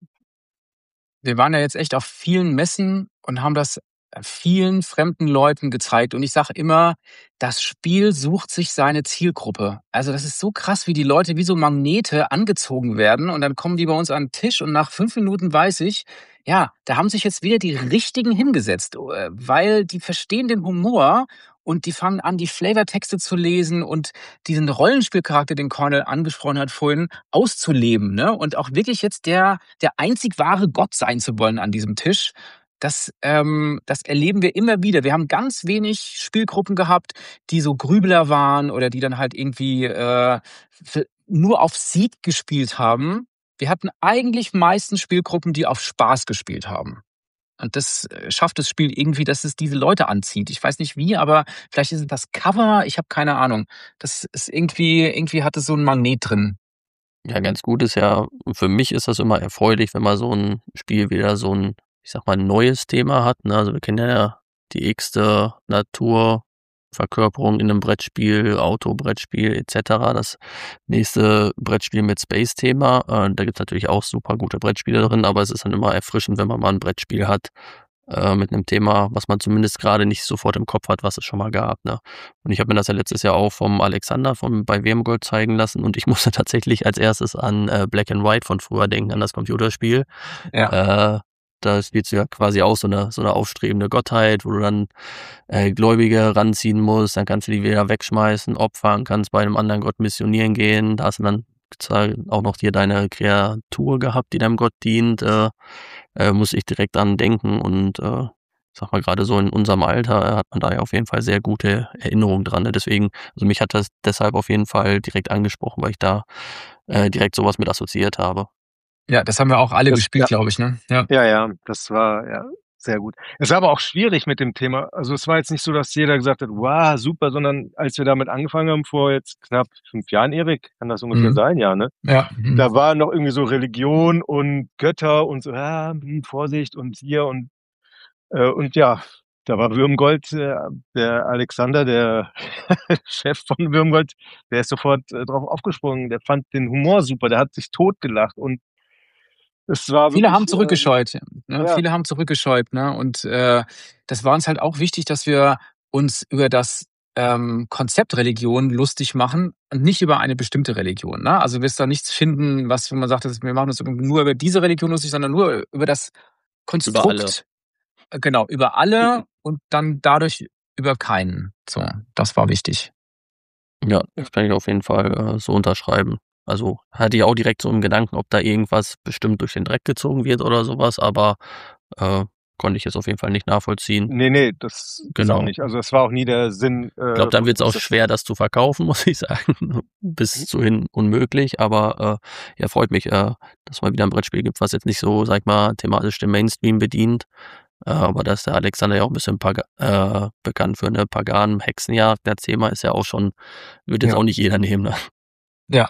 Wir waren ja jetzt echt auf vielen Messen und haben das vielen fremden Leuten gezeigt. Und ich sage immer, das Spiel sucht sich seine Zielgruppe. Also das ist so krass, wie die Leute wie so Magnete angezogen werden. Und dann kommen die bei uns an den Tisch und nach fünf Minuten weiß ich, ja, da haben sich jetzt wieder die Richtigen hingesetzt, äh, weil die verstehen den Humor und die fangen an, die Flavortexte zu lesen und diesen Rollenspielcharakter, den Cornel angesprochen hat vorhin, auszuleben, ne? Und auch wirklich jetzt der, der einzig wahre Gott sein zu wollen an diesem Tisch. Das, ähm, das erleben wir immer wieder. Wir haben ganz wenig Spielgruppen gehabt, die so Grübler waren oder die dann halt irgendwie äh, für, nur auf Sieg gespielt haben. Wir hatten eigentlich meistens Spielgruppen, die auf Spaß gespielt haben. Und das äh, schafft das Spiel irgendwie, dass es diese Leute anzieht. Ich weiß nicht wie, aber vielleicht ist es das Cover, ich habe keine Ahnung. Das ist irgendwie, irgendwie hat es so einen Magnet drin. Ja, ganz gut ist ja, für mich ist das immer erfreulich, wenn man so ein Spiel wieder so ein, ich sag mal, neues Thema hat. Ne? Also wir kennen ja die x-te Naturverkörperung in einem Brettspiel, Autobrettspiel et cetera. Das nächste Brettspiel mit Space-Thema. Äh, da gibt's natürlich auch super gute Brettspiele drin, aber es ist dann immer erfrischend, wenn man mal ein Brettspiel hat, äh, mit einem Thema, was man zumindest gerade nicht sofort im Kopf hat, was es schon mal gab. Ne? Und ich habe mir das ja letztes Jahr auch vom Alexander von bei Wurmgold zeigen lassen und ich musste tatsächlich als erstes an äh, Black and White von früher denken, an das Computerspiel. Ja. Äh, da spielst du ja quasi auch so eine, so eine aufstrebende Gottheit, wo du dann äh, Gläubige ranziehen musst, dann kannst du die wieder wegschmeißen, opfern, kannst bei einem anderen Gott missionieren gehen, da hast du dann auch noch hier deine Kreatur gehabt, die deinem Gott dient, äh, äh, muss ich direkt dran denken und äh, sag mal, gerade so in unserem Alter hat man da ja auf jeden Fall sehr gute Erinnerungen dran. Ne? Deswegen, also mich hat das deshalb auf jeden Fall direkt angesprochen, weil ich da äh, direkt sowas mit assoziiert habe. Ja, das haben wir auch alle Das, gespielt, ja. glaube ich, ne? Ja. ja, ja, das war ja sehr gut. Es war aber auch schwierig mit dem Thema. Also es war jetzt nicht so, dass jeder gesagt hat, wow, super, sondern als wir damit angefangen haben, vor jetzt knapp fünf Jahren, Erik, kann das ungefähr Mhm. sein, ja, ne? Ja. Mhm. Da war noch irgendwie so Religion und Götter und so, ja, Vorsicht und hier und äh, und ja, da war Wurmgold, äh, der Alexander, der Chef von Wurmgold, der ist sofort äh, drauf aufgesprungen. Der fand den Humor super, der hat sich totgelacht und es war Viele wirklich, haben zurückgescheut. Ähm, Ne? ja. Viele haben zurückgescheut. Ne? Und äh, das war uns halt auch wichtig, dass wir uns über das ähm, Konzept Religion lustig machen und nicht über eine bestimmte Religion. Ne? Also wirst da nichts finden, was, wenn man sagt, wir machen uns nur über diese Religion lustig, sondern nur über das Konstrukt. Über alle. Genau, über alle und dann dadurch über keinen. So, das war wichtig. Ja, das kann ich auf jeden Fall äh, so unterschreiben. Also hatte ich auch direkt so im Gedanken, ob da irgendwas bestimmt durch den Dreck gezogen wird oder sowas, aber äh, konnte ich jetzt auf jeden Fall nicht nachvollziehen. Nee, nee, das ist Genau. auch nicht. Also es war auch nie der Sinn. Ich glaube, dann wird es auch schwer, das zu verkaufen, muss ich sagen. Bis zuhin unmöglich, aber äh, ja, freut mich, äh, dass mal wieder ein Brettspiel gibt, was jetzt nicht so, sag ich mal, thematisch den Mainstream bedient. Äh, aber da ist der Alexander ja auch ein bisschen Paga äh, bekannt für eine Paganen Hexenjagd. Der Thema ist ja auch schon, wird jetzt Ja. auch nicht jeder nehmen. Ne? Ja.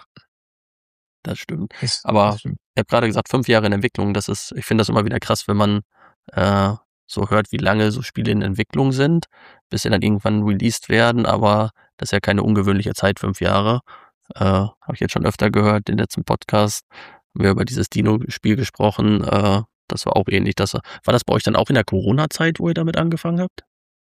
Das stimmt. Ist, aber das stimmt. ich habe gerade gesagt, fünf Jahre in Entwicklung, das ist, ich finde das immer wieder krass, wenn man äh, so hört, wie lange so Spiele in Entwicklung sind, bis sie dann irgendwann released werden, aber das ist ja keine ungewöhnliche Zeit, fünf Jahre. Äh, habe ich jetzt schon öfter gehört, den letzten Podcast haben wir über dieses Dino-Spiel gesprochen, äh, das war auch ähnlich. Das, war das bei euch dann auch in der Corona-Zeit, wo ihr damit angefangen habt?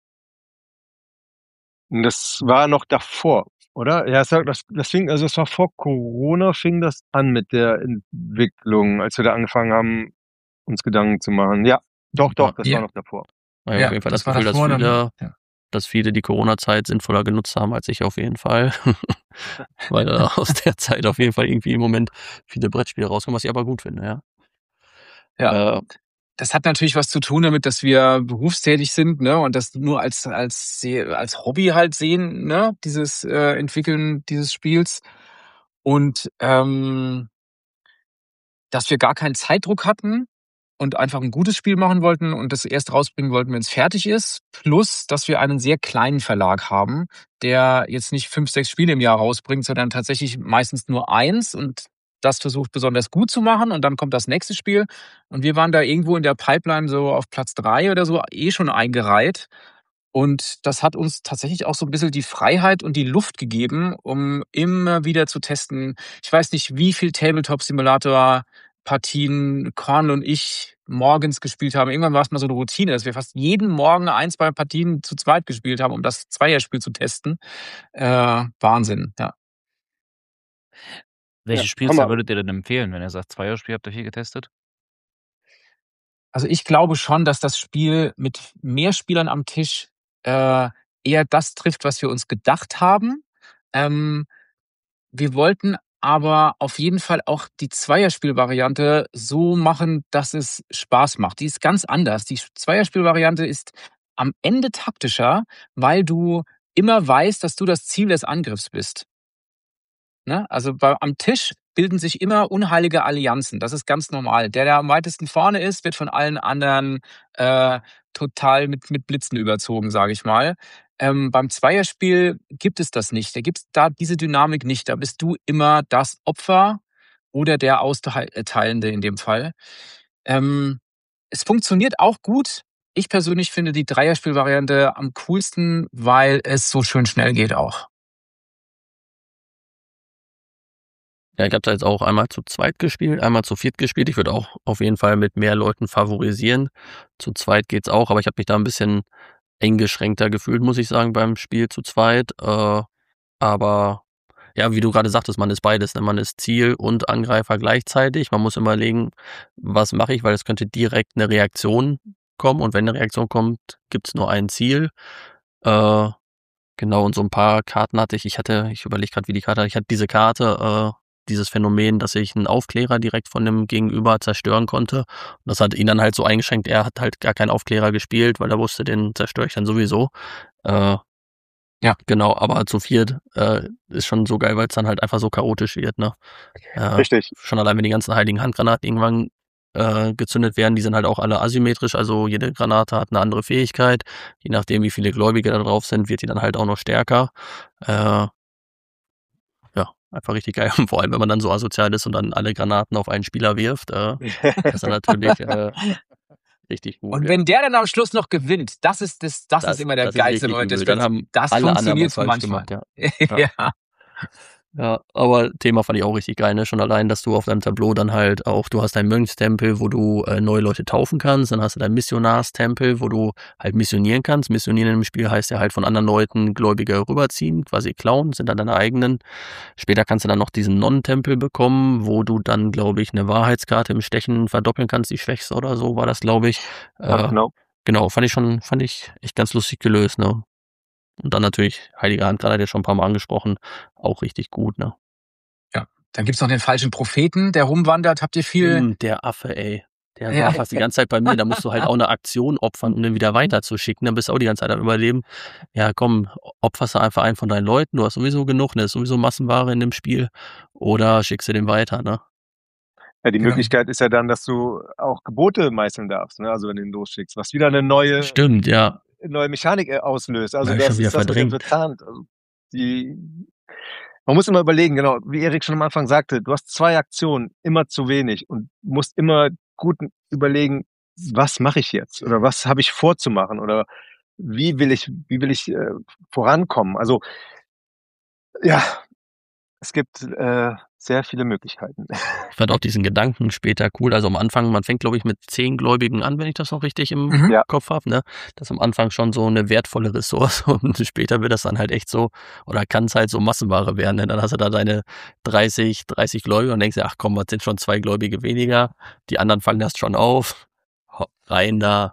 Das war noch davor, oder? Ja, das, das fing, also es war vor Corona, fing das an mit der Entwicklung, als wir da angefangen haben, uns Gedanken zu machen. Ja, doch, doch, das ja. war noch davor. Ja, Ja, auf jeden Fall das das, war Gefühl, davor, dass viele, dann, ja. dass viele die Corona-Zeit sinnvoller genutzt haben als ich auf jeden Fall. Weil äh, aus der Zeit auf jeden Fall irgendwie im Moment viele Brettspiele rauskommen, was ich aber gut finde, ja. Ja. Äh, Das hat natürlich was zu tun damit, dass wir berufstätig sind, ne, und das nur als als als Hobby halt sehen, ne, dieses äh, Entwickeln dieses Spiels und ähm, dass wir gar keinen Zeitdruck hatten und einfach ein gutes Spiel machen wollten und das erst rausbringen wollten, wenn es fertig ist. Plus, dass wir einen sehr kleinen Verlag haben, der jetzt nicht fünf, sechs Spiele im Jahr rausbringt, sondern tatsächlich meistens nur eins und das versucht besonders gut zu machen und dann kommt das nächste Spiel. Und wir waren da irgendwo in der Pipeline so auf Platz drei oder so eh schon eingereiht. Und das hat uns tatsächlich auch so ein bisschen die Freiheit und die Luft gegeben, um immer wieder zu testen. Ich weiß nicht, wie viel Tabletop-Simulator-Partien Korn und ich morgens gespielt haben. Irgendwann war es mal so eine Routine, dass wir fast jeden Morgen ein, zwei Partien zu zweit gespielt haben, um das Zweierspiel zu testen. Äh, Wahnsinn, ja. Welche Ja, Spielzahl Hammer. würdet ihr denn empfehlen, wenn ihr sagt, Zweierspiel habt ihr viel getestet? Also ich glaube schon, dass das Spiel mit mehr Spielern am Tisch äh, eher das trifft, was wir uns gedacht haben. Ähm, wir wollten aber auf jeden Fall auch die Zweierspielvariante so machen, dass es Spaß macht. Die ist ganz anders. Die Zweierspielvariante ist am Ende taktischer, weil du immer weißt, dass du das Ziel des Angriffs bist. Ne? Also bei, am Tisch bilden sich immer unheilige Allianzen. Das ist ganz normal. Der, der am weitesten vorne ist, wird von allen anderen äh, total mit, mit Blitzen überzogen, sage ich mal. Ähm, beim Zweierspiel gibt es das nicht. Da gibt es da diese Dynamik nicht. Da bist du immer das Opfer oder der Austeilende in dem Fall. Ähm, es funktioniert auch gut. Ich persönlich finde die Dreierspielvariante am coolsten, weil es so schön schnell geht auch. Ja, ich habe da jetzt auch einmal zu zweit gespielt, einmal zu viert gespielt. Ich würde auch auf jeden Fall mit mehr Leuten favorisieren. Zu zweit geht's auch, aber ich habe mich da ein bisschen eingeschränkter gefühlt, muss ich sagen, beim Spiel zu zweit. Äh, aber ja, wie du gerade sagtest, man ist beides. Ne? Man ist Ziel und Angreifer gleichzeitig. Man muss immer überlegen, was mache ich, weil es könnte direkt eine Reaktion kommen. Und wenn eine Reaktion kommt, gibt's nur ein Ziel. Äh, genau, und so ein paar Karten hatte ich. Ich hatte, ich überlege gerade, wie die Karte, ich hatte diese Karte, äh, dieses Phänomen, dass ich einen Aufklärer direkt von dem Gegenüber zerstören konnte. Und das hat ihn dann halt so eingeschränkt. Er hat halt gar keinen Aufklärer gespielt, weil er wusste, den zerstöre ich dann sowieso. Äh, Ja. Genau, aber zu viert äh, ist schon so geil, weil es dann halt einfach so chaotisch wird. Ne? Äh, Richtig. Schon allein, wenn die ganzen heiligen Handgranaten irgendwann äh, gezündet werden, die sind halt auch alle asymmetrisch, also jede Granate hat eine andere Fähigkeit. Je nachdem, wie viele Gläubige da drauf sind, wird die dann halt auch noch stärker. Äh, ja, einfach richtig geil. Und vor allem, wenn man dann so asozial ist und dann alle Granaten auf einen Spieler wirft, äh, das ist dann natürlich äh, richtig gut. Und ja. wenn der dann am Schluss noch gewinnt, das ist das, das, Das- ist immer der das ist geilste richtig Moment des übel. Dann Spiels. haben Das alle anderen funktioniert was falsch manchmal. gemacht, ja. ja. Ja, aber Thema fand ich auch richtig geil, ne? Schon allein, dass du auf deinem Tableau dann halt auch, du hast deinen Mönchstempel, wo du äh, neue Leute taufen kannst, dann hast du deinen Missionarstempel, wo du halt missionieren kannst. Missionieren im Spiel heißt ja halt von anderen Leuten Gläubige rüberziehen, quasi klauen, sind dann deine eigenen. Später kannst du dann noch diesen Non-Tempel bekommen, wo du dann, glaube ich, eine Wahrheitskarte im Stechen verdoppeln kannst, die schwächste oder so war das, glaube ich. Ja, Äh, genau. Genau, fand ich schon, fand ich echt ganz lustig gelöst, ne? Und dann natürlich, Heilige Hand, gerade hat ja schon ein paar Mal angesprochen, auch richtig gut, ne? Dann gibt's noch den falschen Propheten, der rumwandert. Habt ihr viel? Stimmt, der Affe, ey. Der Ja. war fast die ganze Zeit bei mir. Da musst du halt auch eine Aktion opfern, um den wieder weiterzuschicken. Dann bist du auch die ganze Zeit am Überleben. Ja, komm, opferst du einfach einen von deinen Leuten. Du hast sowieso genug, ne? Ist sowieso Massenware in dem Spiel. Oder schickst du den weiter, ne? Ja, die Genau. Möglichkeit ist ja dann, dass du auch Gebote meißeln darfst, ne? Also wenn du ihn losschickst, was wieder eine neue, Stimmt, ja. neue Mechanik äh, auslöst. Also Hab ich das schon wieder ist das mit dem verdrängt. Vertarnt. Also die, man muss immer überlegen, genau, wie Erik schon am Anfang sagte, du hast zwei Aktionen, immer zu wenig und musst immer gut überlegen, was mache ich jetzt oder was habe ich vorzumachen oder wie will ich, wie will ich äh, vorankommen. Also ja, es gibt äh, sehr viele Möglichkeiten. Ich fand auch diesen Gedanken später cool. Also am Anfang, man fängt, glaube ich, mit zehn Gläubigen an, wenn ich das noch richtig im Mhm. Ja. Kopf habe, ne? Das ist am Anfang schon so eine wertvolle Ressource und später wird das dann halt echt so, oder kann es halt so Massenware werden. Ne? Dann hast du da deine dreißig, dreißig Gläubige und denkst dir, ach komm, was sind schon zwei Gläubige weniger? Die anderen fangen das schon auf. Ho- Rein da.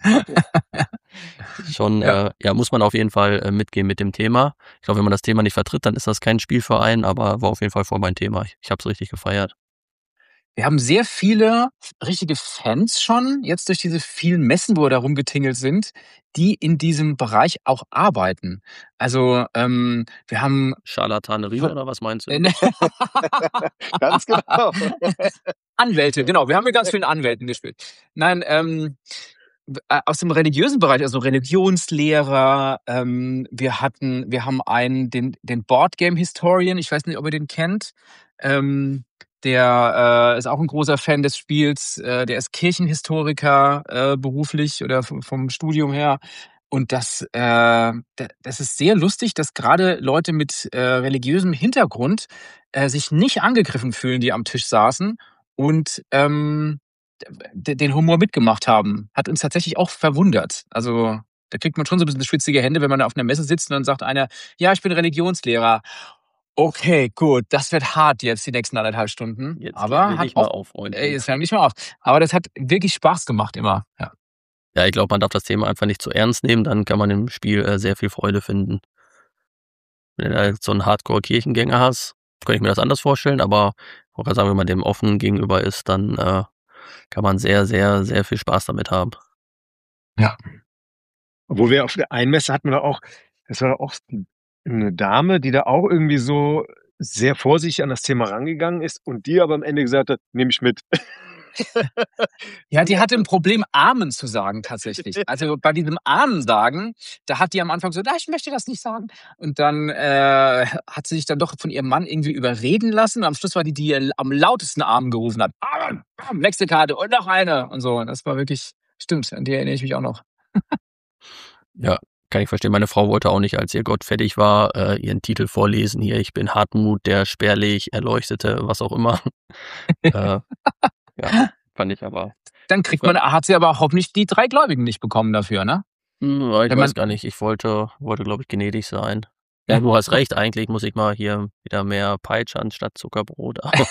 Schon, Ja. äh, ja, muss man auf jeden Fall äh, mitgehen mit dem Thema. Ich glaube, wenn man das Thema nicht vertritt, dann ist das kein Spiel für einen, aber war auf jeden Fall voll mein Thema. Ich, ich habe es richtig gefeiert. Wir haben sehr viele richtige Fans schon, jetzt durch diese vielen Messen, wo wir da rumgetingelt sind, die in diesem Bereich auch arbeiten. Also, ähm, wir haben Scharlatanerie Wa- oder was meinst du? äh, ne, Ganz genau. Anwälte, genau. Wir haben mit ganz vielen Anwälten gespielt. Nein, ähm, w- äh, aus dem religiösen Bereich, also Religionslehrer. Ähm, wir hatten, wir haben einen, den, den Boardgame Historian. Ich weiß nicht, ob ihr den kennt. Ähm, der äh, ist auch ein großer Fan des Spiels. Äh, der ist Kirchenhistoriker äh, beruflich oder vom, vom Studium her. Und das, äh, da- das ist sehr lustig, dass gerade Leute mit äh, religiösem Hintergrund äh, sich nicht angegriffen fühlen, die am Tisch saßen und ähm, d- den Humor mitgemacht haben. Hat uns tatsächlich auch verwundert. Also da kriegt man schon so ein bisschen schwitzige Hände, wenn man auf einer Messe sitzt und dann sagt einer, ja, ich bin Religionslehrer. Okay, gut, das wird hart jetzt die nächsten anderthalb Stunden. Jetzt aber will hat ich mal auch, auf, Freundchen. ey, jetzt hör nicht mal auf. Aber das hat wirklich Spaß gemacht immer. Ja. Ja, ich glaube, man darf das Thema einfach nicht zu ernst nehmen, dann kann man im Spiel äh, sehr viel Freude finden. Wenn du da jetzt so einen Hardcore-Kirchengänger hast, könnte ich mir das anders vorstellen, aber ich wollte gerade sagen, wenn man dem offen gegenüber ist, dann äh, kann man sehr, sehr, sehr viel Spaß damit haben. Obwohl wir auf der Einmesse hatten wir da auch, das war auch eine Dame, die da auch irgendwie so sehr vorsichtig an das Thema rangegangen ist und die aber am Ende gesagt hat, nehme ich mit. Ja, die hatte ein Problem, Amen zu sagen tatsächlich. Also bei diesem Amen sagen, da hat die am Anfang so, "Ah, ich möchte das nicht sagen." Und dann äh, hat sie sich dann doch von ihrem Mann irgendwie überreden lassen. Und am Schluss war die, die am lautesten Amen gerufen hat. Amen, Amen, nächste Karte und noch eine. Und so. Und das war wirklich, stimmt, an die erinnere ich mich auch noch. Ja, Kann ich verstehen. Meine Frau wollte auch nicht, als ihr Gott fertig war, äh, ihren Titel vorlesen. Hier, ich bin Hartmut, der spärlich erleuchtete, was auch immer. äh, ja, fand ich aber. Dann kriegt man, hat sie aber hoffentlich die drei Gläubigen nicht bekommen dafür, ne? Hm, ja, ich Wenn weiß man- gar nicht. Ich wollte, wollte glaube ich, gnädig sein. Ja, du hast recht. Eigentlich muss ich mal hier wieder mehr Peitsche anstatt Zuckerbrot. Aber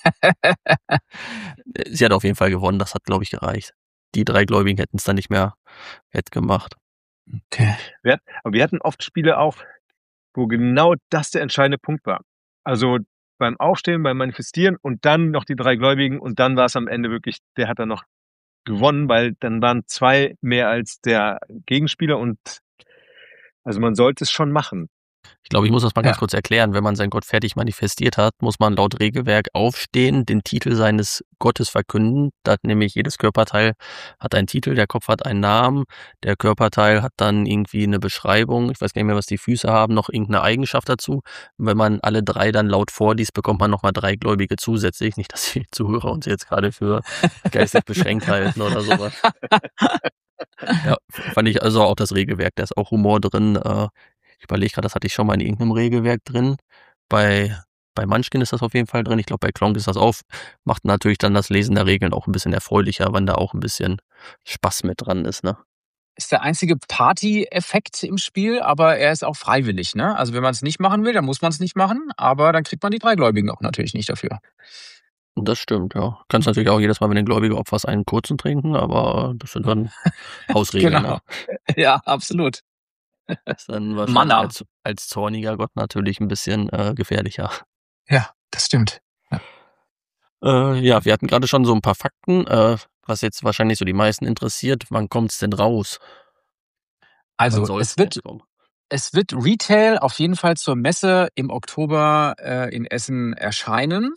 sie hat auf jeden Fall gewonnen. Das hat, glaube ich, gereicht. Die drei Gläubigen hätten es dann nicht mehr hätte gemacht. Okay. Wir hat- Aber wir hatten oft Spiele auch, wo genau das der entscheidende Punkt war. Also beim Aufstehen, beim Manifestieren und dann noch die drei Gläubigen und dann war es am Ende wirklich, der hat dann noch gewonnen, weil dann waren zwei mehr als der Gegenspieler und also man sollte es schon machen. Ich glaube, ich muss das mal ganz Ja. kurz erklären. Wenn man sein Gott fertig manifestiert hat, muss man laut Regelwerk aufstehen, den Titel seines Gottes verkünden. Da hat nämlich jedes Körperteil hat einen Titel, der Kopf hat einen Namen, der Körperteil hat dann irgendwie eine Beschreibung. Ich weiß gar nicht mehr, was die Füße haben, noch irgendeine Eigenschaft dazu. Und wenn man alle drei dann laut vorliest, bekommt man nochmal drei Gläubige zusätzlich. Nicht, dass die Zuhörer uns jetzt gerade für geistig beschränkt halten oder sowas. Ja, fand ich also auch das Regelwerk, da ist auch Humor drin. Äh, ich überlege gerade, das hatte ich schon mal in irgendeinem Regelwerk drin. Bei, bei Munchkin ist das auf jeden Fall drin. Ich glaube, bei Klonk ist das auch. Macht natürlich dann das Lesen der Regeln auch ein bisschen erfreulicher, wenn da auch ein bisschen Spaß mit dran ist, ne? Ist der einzige Party-Effekt im Spiel, aber er ist auch freiwillig, ne? Also wenn man es nicht machen will, dann muss man es nicht machen, aber dann kriegt man die drei Gläubigen auch natürlich nicht dafür. Und das stimmt, ja. Kannst natürlich auch jedes Mal, wenn den Gläubige opferst, einen kurzen trinken, aber das sind dann Hausregeln, Genau. ne? Ja, absolut. Ist dann wahrscheinlich Manna. als, als zorniger Gott natürlich ein bisschen äh, gefährlicher. Ja, das stimmt. Äh, ja, wir hatten gerade schon so ein paar Fakten, äh, was jetzt wahrscheinlich so die meisten interessiert. Wann kommt's denn raus? Wann Also soll's es wird, rauskommen? es wird Retail auf jeden Fall zur Messe im Oktober äh, in Essen erscheinen.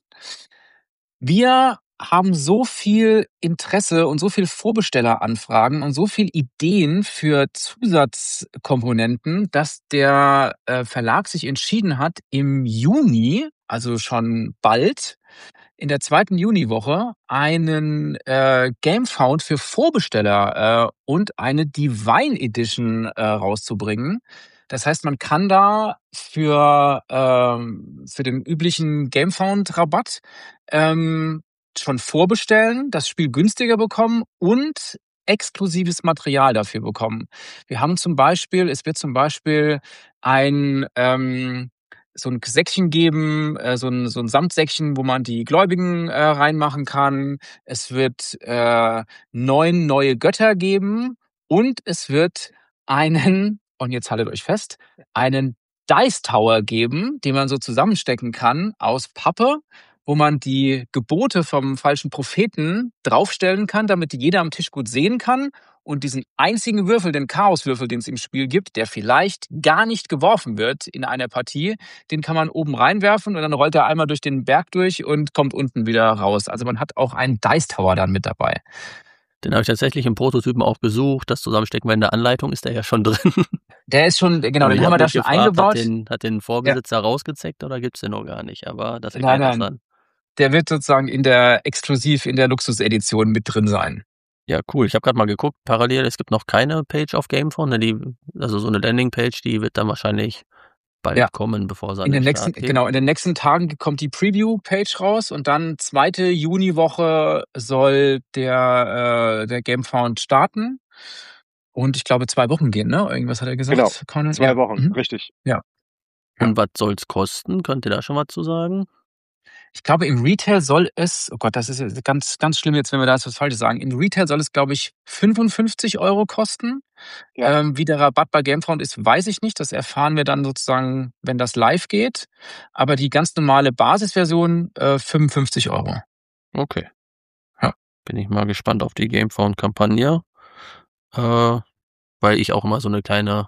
Wir haben so viel Interesse und so viel Vorbestelleranfragen und so viel Ideen für Zusatzkomponenten, dass der äh, Verlag sich entschieden hat, im Juni, also schon bald, in der zweiten Juniwoche einen äh, Gamefound für Vorbesteller äh, und eine Divine Edition äh, rauszubringen. Das heißt, man kann da für, ähm, für den üblichen Gamefound-Rabatt ähm, schon vorbestellen, das Spiel günstiger bekommen und exklusives Material dafür bekommen. Wir haben zum Beispiel, es wird zum Beispiel ein ähm, so ein Säckchen geben, äh, so ein so ein Samtsäckchen, wo man die Gläubigen äh, reinmachen kann. Es wird äh, neun neue Götter geben und es wird einen, und jetzt haltet euch fest, einen Dice Tower geben, den man so zusammenstecken kann aus Pappe, wo man die Gebote vom falschen Propheten draufstellen kann, damit die jeder am Tisch gut sehen kann. Und diesen einzigen Würfel, den Chaoswürfel, den es im Spiel gibt, der vielleicht gar nicht geworfen wird in einer Partie, den kann man oben reinwerfen und dann rollt er einmal durch den Berg durch und kommt unten wieder raus. Also man hat auch einen Dice Tower dann mit dabei. Den habe ich tatsächlich im Prototypen auch gesucht. Das Zusammenstecken in der Anleitung ist der ja schon drin. Der ist schon, genau, Und den ich haben wir hab da mich schon gefragt, eingebaut. Hat den, hat den Vorbesitzer rausgezeckt oder gibt's den noch gar nicht? Aber das Nein, erklärt das nein. dann. Der wird sozusagen in der exklusiv in der Luxusedition mit drin sein. Ja, cool. Ich habe gerade mal geguckt, parallel, es gibt noch keine Page auf Gamephone, ne, die, also so eine Landingpage, die wird dann wahrscheinlich bald Ja. kommen, bevor sie an In den den nächsten, Start geht. genau, in den nächsten Tagen kommt die Preview-Page raus und dann zweite Juniwoche soll der, äh, der Gamefound starten. Und ich glaube, zwei Wochen gehen, ne? Irgendwas hat er gesagt. Genau, Conan? Zwei Ja. Wochen, Mhm. richtig. Und was soll's kosten? Könnt ihr da schon was zu sagen? Ich glaube, im Retail soll es, oh Gott, das ist jetzt ganz, ganz schlimm jetzt, wenn wir da jetzt was Falsches sagen. Im Retail soll es, glaube ich, fünfundfünfzig Euro kosten. Ja. Ähm, wie der Rabatt bei Gamefound ist, weiß ich nicht. Das erfahren wir dann sozusagen, wenn das live geht. Aber die ganz normale Basisversion, äh, fünfundfünfzig Euro. Okay. Ja. Bin ich mal gespannt auf die Gamefound-Kampagne. Äh, weil ich auch immer so eine kleine,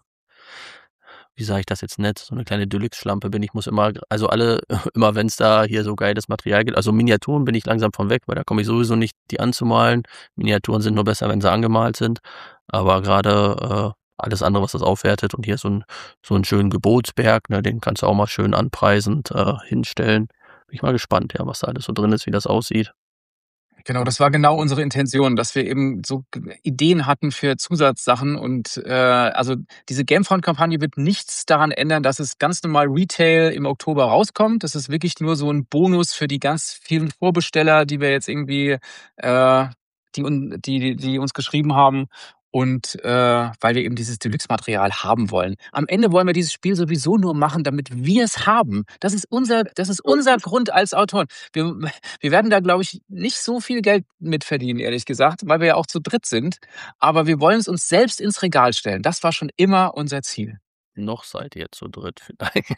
wie sage ich das jetzt nett, so eine kleine Deluxe-Schlampe bin. Ich muss immer, also alle, immer wenn es da hier so geiles Material gibt, also Miniaturen bin ich langsam von weg, weil da komme ich sowieso nicht, die anzumalen. Miniaturen sind nur besser, wenn sie angemalt sind. Aber gerade äh, alles andere, was das aufwertet und hier so ein so einen schönen Gebotsberg, ne, den kannst du auch mal schön anpreisend äh, hinstellen. Bin ich mal gespannt, ja, was da alles so drin ist, wie das aussieht. Genau, das war genau unsere Intention, dass wir eben so g Ideen hatten für Zusatzsachen und, äh, also diese Gamefront-Kampagne wird nichts daran ändern, dass es ganz normal Retail im Oktober rauskommt. Das ist wirklich nur so 'n Bonus für die ganz vielen Vorbesteller, die wir jetzt irgendwie, äh die un die die uns geschrieben haben und, äh, weil wir eben dieses Deluxe-Material haben wollen. Am Ende wollen wir dieses Spiel sowieso nur machen, damit wir's haben. Das ist unser das ist unser Grund als Autoren. Wir wir werden da, glaube ich, nicht so viel Geld mit verdienen, ehrlich gesagt, weil wir ja auch zu dritt sind. Aber wir wollen's uns selbst ins Regal stellen. Das war schon immer unser Ziel. Noch seid ihr zu dritt vielleicht.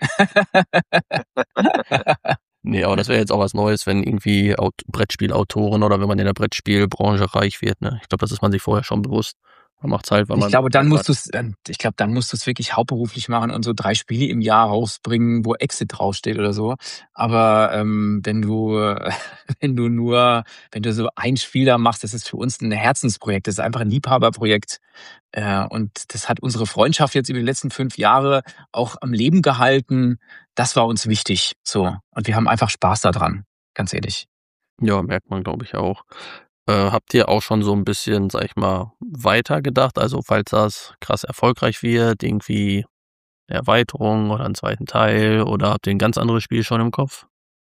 Ne, aber das wäre jetzt auch was Neues, wenn irgendwie Aut Brettspielautoren oder wenn man in der Brettspielbranche reich wird, ne? Ich glaube, das ist man sich vorher schon bewusst. Man macht's halt, weil Ich man glaube, dann Bock musst hat. du's ähm, ich glaube, dann musst du's wirklich hauptberuflich machen und so drei Spiele im Jahr rausbringen, wo Exit draufsteht oder so. Aber, ähm, wenn du wenn du nur wenn du so ein Spiel da machst, das ist für uns 'n Herzensprojekt. Das ist einfach 'n Liebhaberprojekt. Äh, und das hat unsere Freundschaft jetzt über die letzten fünf Jahre auch am Leben gehalten. Das war uns wichtig, so. Und wir haben einfach Spaß da dran, ganz ehrlich. Ja, merkt man, glaube ich, auch. Äh, habt ihr auch schon so 'n bisschen, sage ich mal, weitergedacht? Also, falls das krass erfolgreich wird, irgendwie 'ne Erweiterung oder 'n zweiten Teil oder habt ihr 'n ganz anderes Spiel schon im Kopf?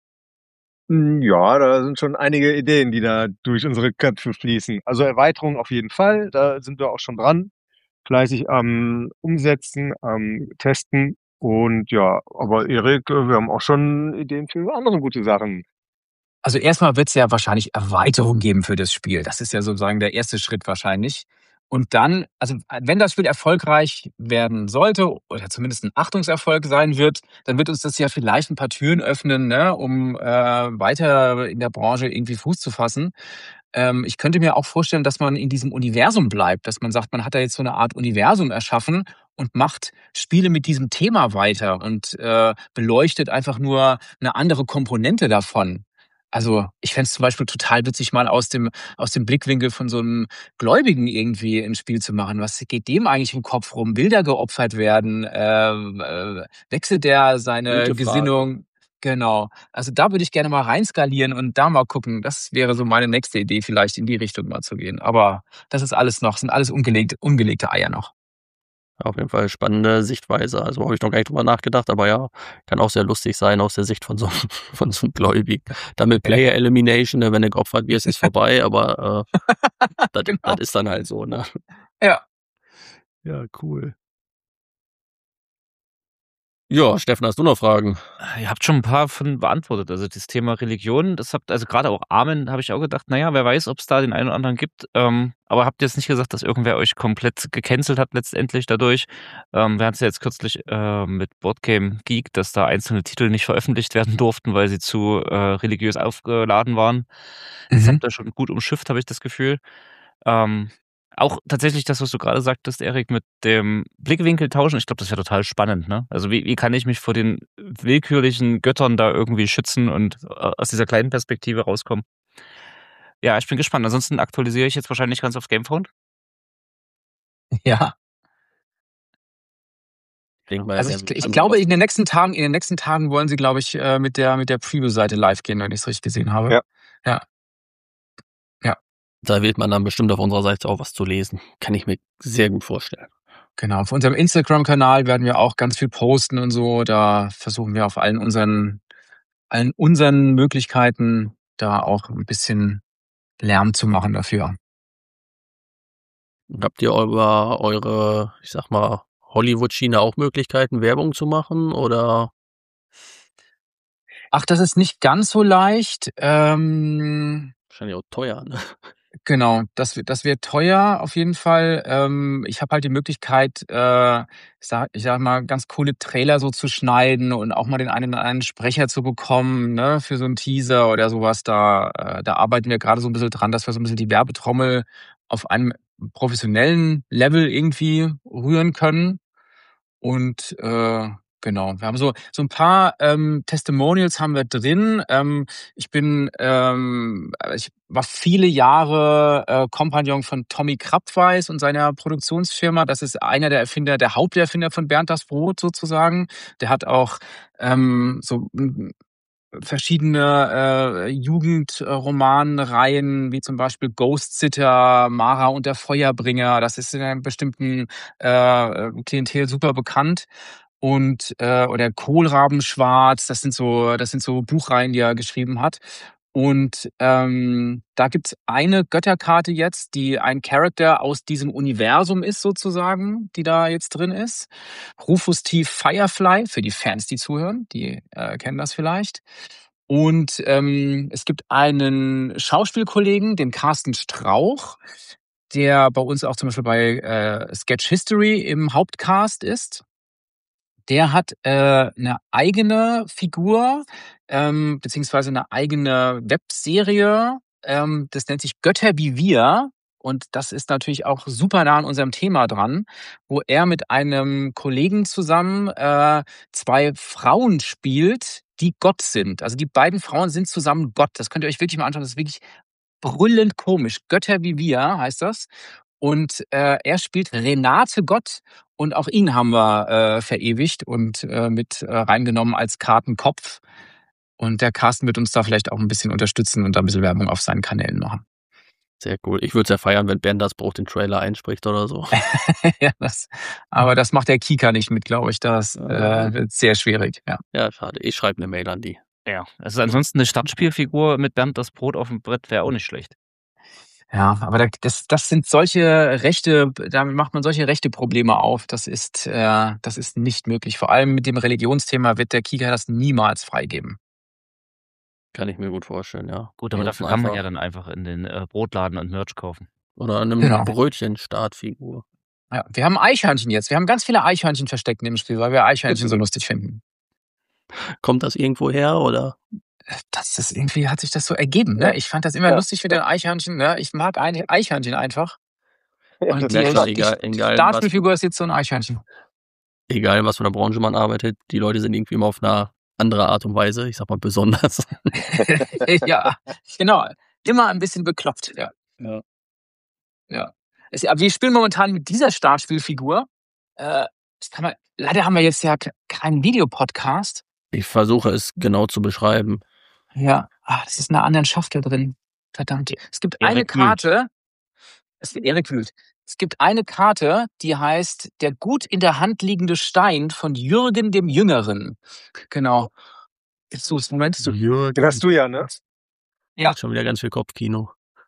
Hm, ja, da sind schon einige Ideen, die da durch unsere Köpfe fließen. Also, Erweiterung auf jeden Fall, da sind wir auch schon dran, fleißig am Umsetzen, am Testen und ja, aber Erik, äh, wir haben auch schon Ideen für andere gute Sachen. Also, erst mal wird's ja wahrscheinlich Erweiterungen geben für das Spiel. Das ist ja sozusagen der erste Schritt wahrscheinlich. Und dann also, wenn das Spiel erfolgreich werden sollte oder zumindest 'n Achtungserfolg sein wird, dann wird uns das ja vielleicht 'n paar Türen öffnen, ne, um, äh, weiter in der Branche irgendwie Fuß zu fassen. Ähm, ich könnte mir auch vorstellen, dass man in diesem Universum bleibt, dass man sagt, man hat da jetzt so 'ne Art Universum erschaffen und macht Spiele mit diesem Thema weiter und, äh, beleuchtet einfach nur 'ne andere Komponente davon. Also, ich fände es zum Beispiel total witzig, mal aus dem aus dem Blickwinkel von so 'nem Gläubigen irgendwie 'n Spiel zu machen. Was geht dem eigentlich im Kopf rum? Will der geopfert werden? Ähm, äh, wechselt der seine Gute Frage. Gesinnung? Genau. Also, da würde ich gerne mal rein skalieren und da mal gucken. Das wäre so meine nächste Idee, vielleicht in die Richtung mal zu gehen. Aber das ist alles noch sind alles ungelegt ungelegte Eier noch. Auf jeden Fall spannende Sichtweise. Also, habe ich noch gar nicht drüber nachgedacht, aber ja, kann auch sehr lustig sein aus der Sicht von so 'nem von so 'nem Gläubigen. Dann mit Ja. Player Elimination, ne, wenn du geopfert wirst, ist vorbei, aber, äh, das Genau. das ist dann halt so, ne? Ja. Ja, cool. Ja, Steffen, hast du noch Fragen? Ihr habt schon 'n paar von beantwortet. Also, das Thema Religion, das habt also, grade auch Amen, habe ich auch gedacht: „Na ja, wer weiß, ob's da den einen oder anderen gibt.“ Ähm, aber habt ihr jetzt nicht gesagt, dass irgendwer euch komplett gecancelt hat letztendlich dadurch? Ähm, wir hatten's ja jetzt kürzlich, äh, mit Boardgame Geek, dass da einzelne Titel nicht veröffentlicht werden durften, weil sie zu, äh, religiös aufgeladen waren. Das Mhm. habt ihr schon gut umschifft, habe ich das Gefühl. Ähm, auch tatsächlich das, was du grade sagtest, Erik, mit dem Blickwinkel tauschen, ich glaube, das wäre total spannend, ne? Also, wie wie kann ich mich vor den willkürlichen Göttern da irgendwie schützen und a aus dieser kleinen Perspektive rauskommen? Ja, ich bin gespannt. Ansonsten aktualisiere ich jetzt wahrscheinlich ganz aufs Gamefront. Ja. Denke mal, Also, ich ähm, gl ich andere glaube, was in den nächsten Tagen in den nächsten Tagen wollen sie, glaube ich, äh, mit der mit der Preview-Seite live gehen, wenn ich's richtig gesehen habe. Ja. Ja. Ja. Da wird man dann bestimmt auf unserer Seite auch was zu lesen. Kann ich mir sehr gut vorstellen. Genau. Auf unserem Instagram-Kanal werden wir auch ganz viel posten und so. Da versuchen wir auf allen unseren allen unseren Möglichkeiten da auch 'n bisschen Lärm zu machen dafür. Habt ihr über eure, ich sage mal, Hollywood-Schiene auch Möglichkeiten, Werbung zu machen, oder? Ach, das ist nicht ganz so leicht. Ähm Wahrscheinlich auch teuer, ne? Genau, das wird das wird teuer auf jeden Fall. Ähm, ich habe halt die Möglichkeit, äh, ich sage ich sage mal, ganz coole Trailer so zu schneiden und auch mal den einen oder anderen Sprecher zu bekommen, ne, für so 'n Teaser oder so was. Da äh, da arbeiten wir grade so 'n bisschen dran, dass wir so 'n bisschen die Werbetrommel auf einem professionellen Level irgendwie rühren können. Und, äh, genau, wir haben so so 'n paar, ähm, Testimonials haben wir drin. Ähm, ich bin, ähm äh, ich war viele Jahre, äh, Kompagnon von Tommy Krabweis und seiner Produktionsfirma. Das ist einer der Erfinder der Haupterfinder von Bernd das Brot sozusagen. Der hat auch, ähm, so 'n verschiedene äh, Jugendromanreihen, wie zum Beispiel Ghost Sitter, Mara und der Feuerbringer. Das ist in einem bestimmten äh, Klientel super bekannt. Und äh, oder Kohlrabenschwarz, das sind so, das sind so Buchreihen, die er geschrieben hat. Und ähm, da gibt's eine Götterkarte jetzt, die ein Charakter aus diesem Universum ist, sozusagen, die da jetzt drin ist. Rufus T. Firefly, für die Fans, die zuhören, die äh, kennen das vielleicht. Und ähm, es gibt einen Schauspielkollegen, den Carsten Strauch, der bei uns auch zum Beispiel bei äh, Sketch History im Hauptcast ist. Der hat äh, eine eigene Figur, ähm, beziehungsweise eine eigene Webserie. Ähm, das nennt sich Götter wie wir. Und das ist natürlich auch super nah an unserem Thema dran, wo er mit einem Kollegen zusammen äh, zwei Frauen spielt, die Gott sind. Also die beiden Frauen sind zusammen Gott. Das könnt ihr euch wirklich mal anschauen. Das ist wirklich brüllend komisch. Götter wie wir heißt das. Und äh, er spielt Renate Gott. Und auch ihn haben wir äh, verewigt und äh, mit äh, reingenommen als Kartenkopf. Und der Carsten wird uns da vielleicht auch ein bisschen unterstützen und da ein bisschen Werbung auf seinen Kanälen machen. Sehr cool. Ich würde es ja feiern, wenn Ben das Brot den Trailer einspricht oder so. Ja, das, aber das macht der Kika nicht mit, glaube ich. Das äh, wird sehr schwierig. Ja, Ja, schade. Ich schreibe eine Mail an die. Ja, also ansonsten eine Startspielfigur mit Bernd das Brot auf dem Brett wäre auch nicht schlecht. Ja, aber da- das, das sind solche Rechte, damit macht man solche rechte Probleme auf. Das ist, äh, das ist nicht möglich. Vor allem mit dem Religionsthema wird der Kika das niemals freigeben. Kann ich mir gut vorstellen, ja. Gut, aber Ansonsten dafür kann man einfach- ja dann einfach in den äh, Brotladen und Merch kaufen. Oder an einem Genau. Brötchen-Startfigur. Ja, wir haben Eichhörnchen jetzt. Wir haben ganz viele Eichhörnchen versteckt im Spiel, weil wir Eichhörnchen so lustig finden. Kommt das irgendwo her oder? Das ist irgendwie, hat sich das so ergeben. Ne? Ja. Ich fand das immer Ja. lustig mit den Eichhörnchen. Ne? Ich mag ein Eichhörnchen einfach. Und die, Ja, klar, die, egal- die egal, Startspielfigur ist jetzt so ein Eichhörnchen. Egal, in was für einer Branche man arbeitet, die Leute sind irgendwie immer auf eine andere Art und Weise, ich sag mal besonders. Ja, genau. Immer ein bisschen bekloppt. Ja. Ja. Ja. Es, aber wir spielen momentan mit dieser Startspielfigur. Äh, das kann man, leider haben wir jetzt ja ke- keinen Videopodcast. Ich versuche es genau zu beschreiben. Ja, ah, das ist in einer anderen Schachtel drin. Verdammt. Es gibt Erik eine Wühlt. Karte. Es wird Erik Wühlt. Es gibt eine Karte, die heißt Der gut in der Hand liegende Stein von Jürgen dem Jüngeren. Genau. Jetzt so, Moment. So, Jürgen. Den hast du ja, ne? Ja. Schon wieder ganz viel Kopfkino.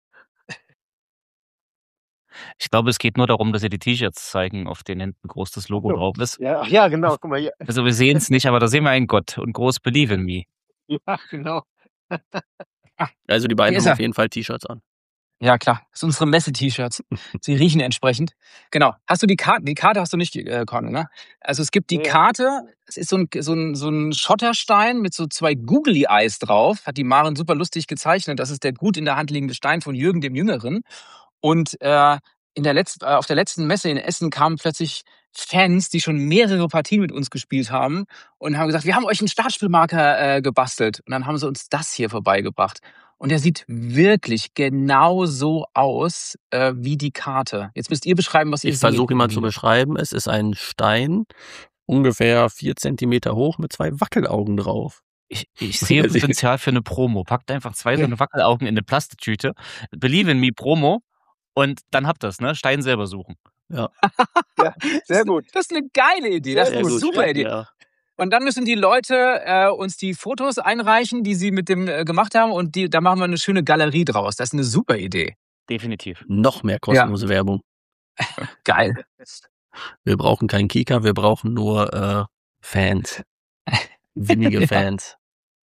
Ich glaube, es geht nur darum, dass sie die T-Shirts zeigen, auf denen hinten groß das Logo So. drauf ist. Ja, ach ja, genau. Guck mal hier. Also wir sehen es nicht, aber da sehen wir einen Gott und groß Believe in me. Ja, genau. Also die beiden Hier ist haben er. auf jeden Fall T-Shirts an. Ja, klar. Das sind unsere Messe-T-Shirts. Sie riechen entsprechend. Genau. Hast du die Karte? Die Karte hast du nicht, äh, Conny, ne? Also es gibt die Ja. Karte. Es ist so ein, so, ein, so ein Schotterstein mit so zwei Googly Eyes drauf. Hat die Maren super lustig gezeichnet. Das ist der gut in der Hand liegende Stein von Jürgen dem Jüngeren. Und äh, in der letzten, äh, auf der letzten Messe in Essen kamen plötzlich Fans, die schon mehrere Partien mit uns gespielt haben und haben gesagt, wir haben euch einen Startspielmarker äh, gebastelt. Und dann haben sie uns das hier vorbeigebracht. Und der sieht wirklich genau so aus äh, wie die Karte. Jetzt müsst ihr beschreiben, was ihr Ich seht. versuche ihn mal zu beschreiben. Es ist ein Stein, ungefähr vier Zentimeter hoch, mit zwei Wackelaugen drauf. Ich, ich sehe Also- Potenzial für eine Promo. Packt einfach zwei so eine Wackelaugen in eine Plastiktüte. Believe in me Promo. Und dann habt ihr's, ne? Stein selber suchen. Sehr gut. Das ist eine geile Idee. Das ist Sehr eine gut. super Idee. Ja. Und dann müssen die Leute äh, uns die Fotos einreichen, die sie mit dem äh, gemacht haben. Und die, da machen wir eine schöne Galerie draus. Das ist eine super Idee. Definitiv. Noch mehr kostenlose Werbung. Geil. Wir brauchen keinen Kika, wir brauchen nur äh, Fans. Windige Ja. Fans.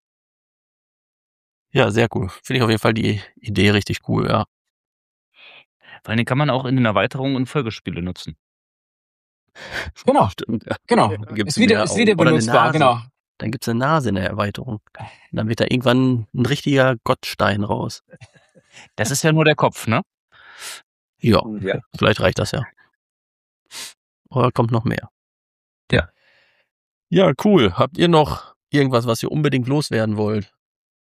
Ja, sehr cool. Finde ich auf jeden Fall die Idee richtig cool, ja. Vor allem kann man auch in den Erweiterungen und Folgespiele nutzen. Genau. Stimmt, ja. Genau. Dann gibt's Ist wieder, mehr ist wieder Augen. Oder eine benutzbar. Nase. Genau. Dann gibt's eine Nase in der Erweiterung. Und dann wird da irgendwann ein richtiger Gottstein raus. Das ist ja nur der Kopf, ne? Ja, Ja. vielleicht reicht das ja. Oder kommt noch mehr? Ja. Ja, cool. Habt ihr noch irgendwas, was ihr unbedingt loswerden wollt?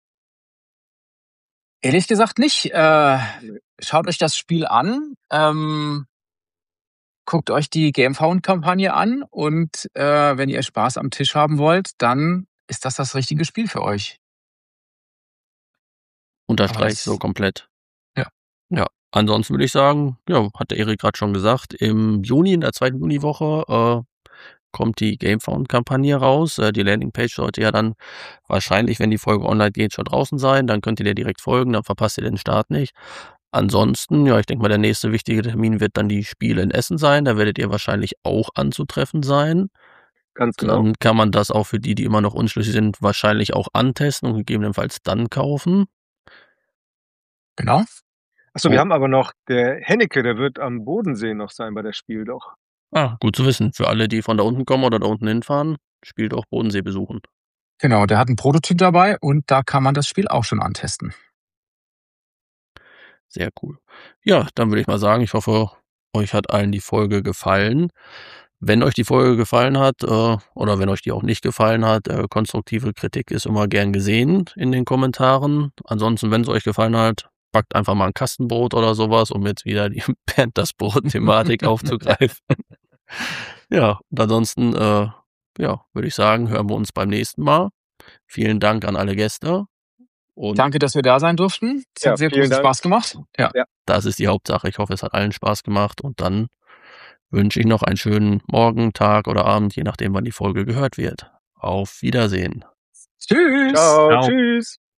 Ehrlich gesagt nicht. Äh, schaut euch das Spiel an. Ähm, guckt euch die G M V-Kampagne an. Und äh, wenn ihr Spaß am Tisch haben wollt, dann ist das das richtige Spiel für euch. Unterstreiche ich das- so komplett. Ja. Ja. Ansonsten würde ich sagen, ja, hat der Erik gerade schon gesagt, im Juni, in der zweiten Juniwoche, äh, kommt die Gamefound-Kampagne raus. Äh, die Landingpage sollte ja dann wahrscheinlich, wenn die Folge online geht, schon draußen sein. Dann könnt ihr dir direkt folgen, dann verpasst ihr den Start nicht. Ansonsten, ja, ich denke mal, der nächste wichtige Termin wird dann die Spiele in Essen sein. Da werdet ihr wahrscheinlich auch anzutreffen sein. Ganz genau. Dann kann man das auch für die, die immer noch unschlüssig sind, wahrscheinlich auch antesten und gegebenenfalls dann kaufen. Genau. Achso, Oh. wir haben aber noch, der Hennecke, der wird am Bodensee noch sein bei der Spiel doch. Ah, gut zu wissen. Für alle, die von da unten kommen oder da unten hinfahren, spielt auch Bodensee besuchen. Genau, der hat einen Prototyp dabei und da kann man das Spiel auch schon antesten. Sehr cool. Ja, dann würde ich mal sagen, ich hoffe, euch hat allen die Folge gefallen. Wenn euch die Folge gefallen hat äh, oder wenn euch die auch nicht gefallen hat, äh, konstruktive Kritik ist immer gern gesehen in den Kommentaren. Ansonsten, wenn es euch gefallen hat, packt einfach mal ein Kastenbrot oder sowas, um jetzt wieder die Bernd das Brot-Thematik aufzugreifen. Ja, und ansonsten, äh, ja, würde ich sagen, hören wir uns beim nächsten Mal. Vielen Dank an alle Gäste. Und Danke, dass wir da sein durften. Es Ja, hat sehr vielen großen Dank. Spaß gemacht. Ja. das ist die Hauptsache. Ich hoffe, es hat allen Spaß gemacht. Und dann wünsche ich noch einen schönen Morgen, Tag oder Abend, je nachdem, wann die Folge gehört wird. Auf Wiedersehen. Tschüss. Ciao, Ciao. tschüss.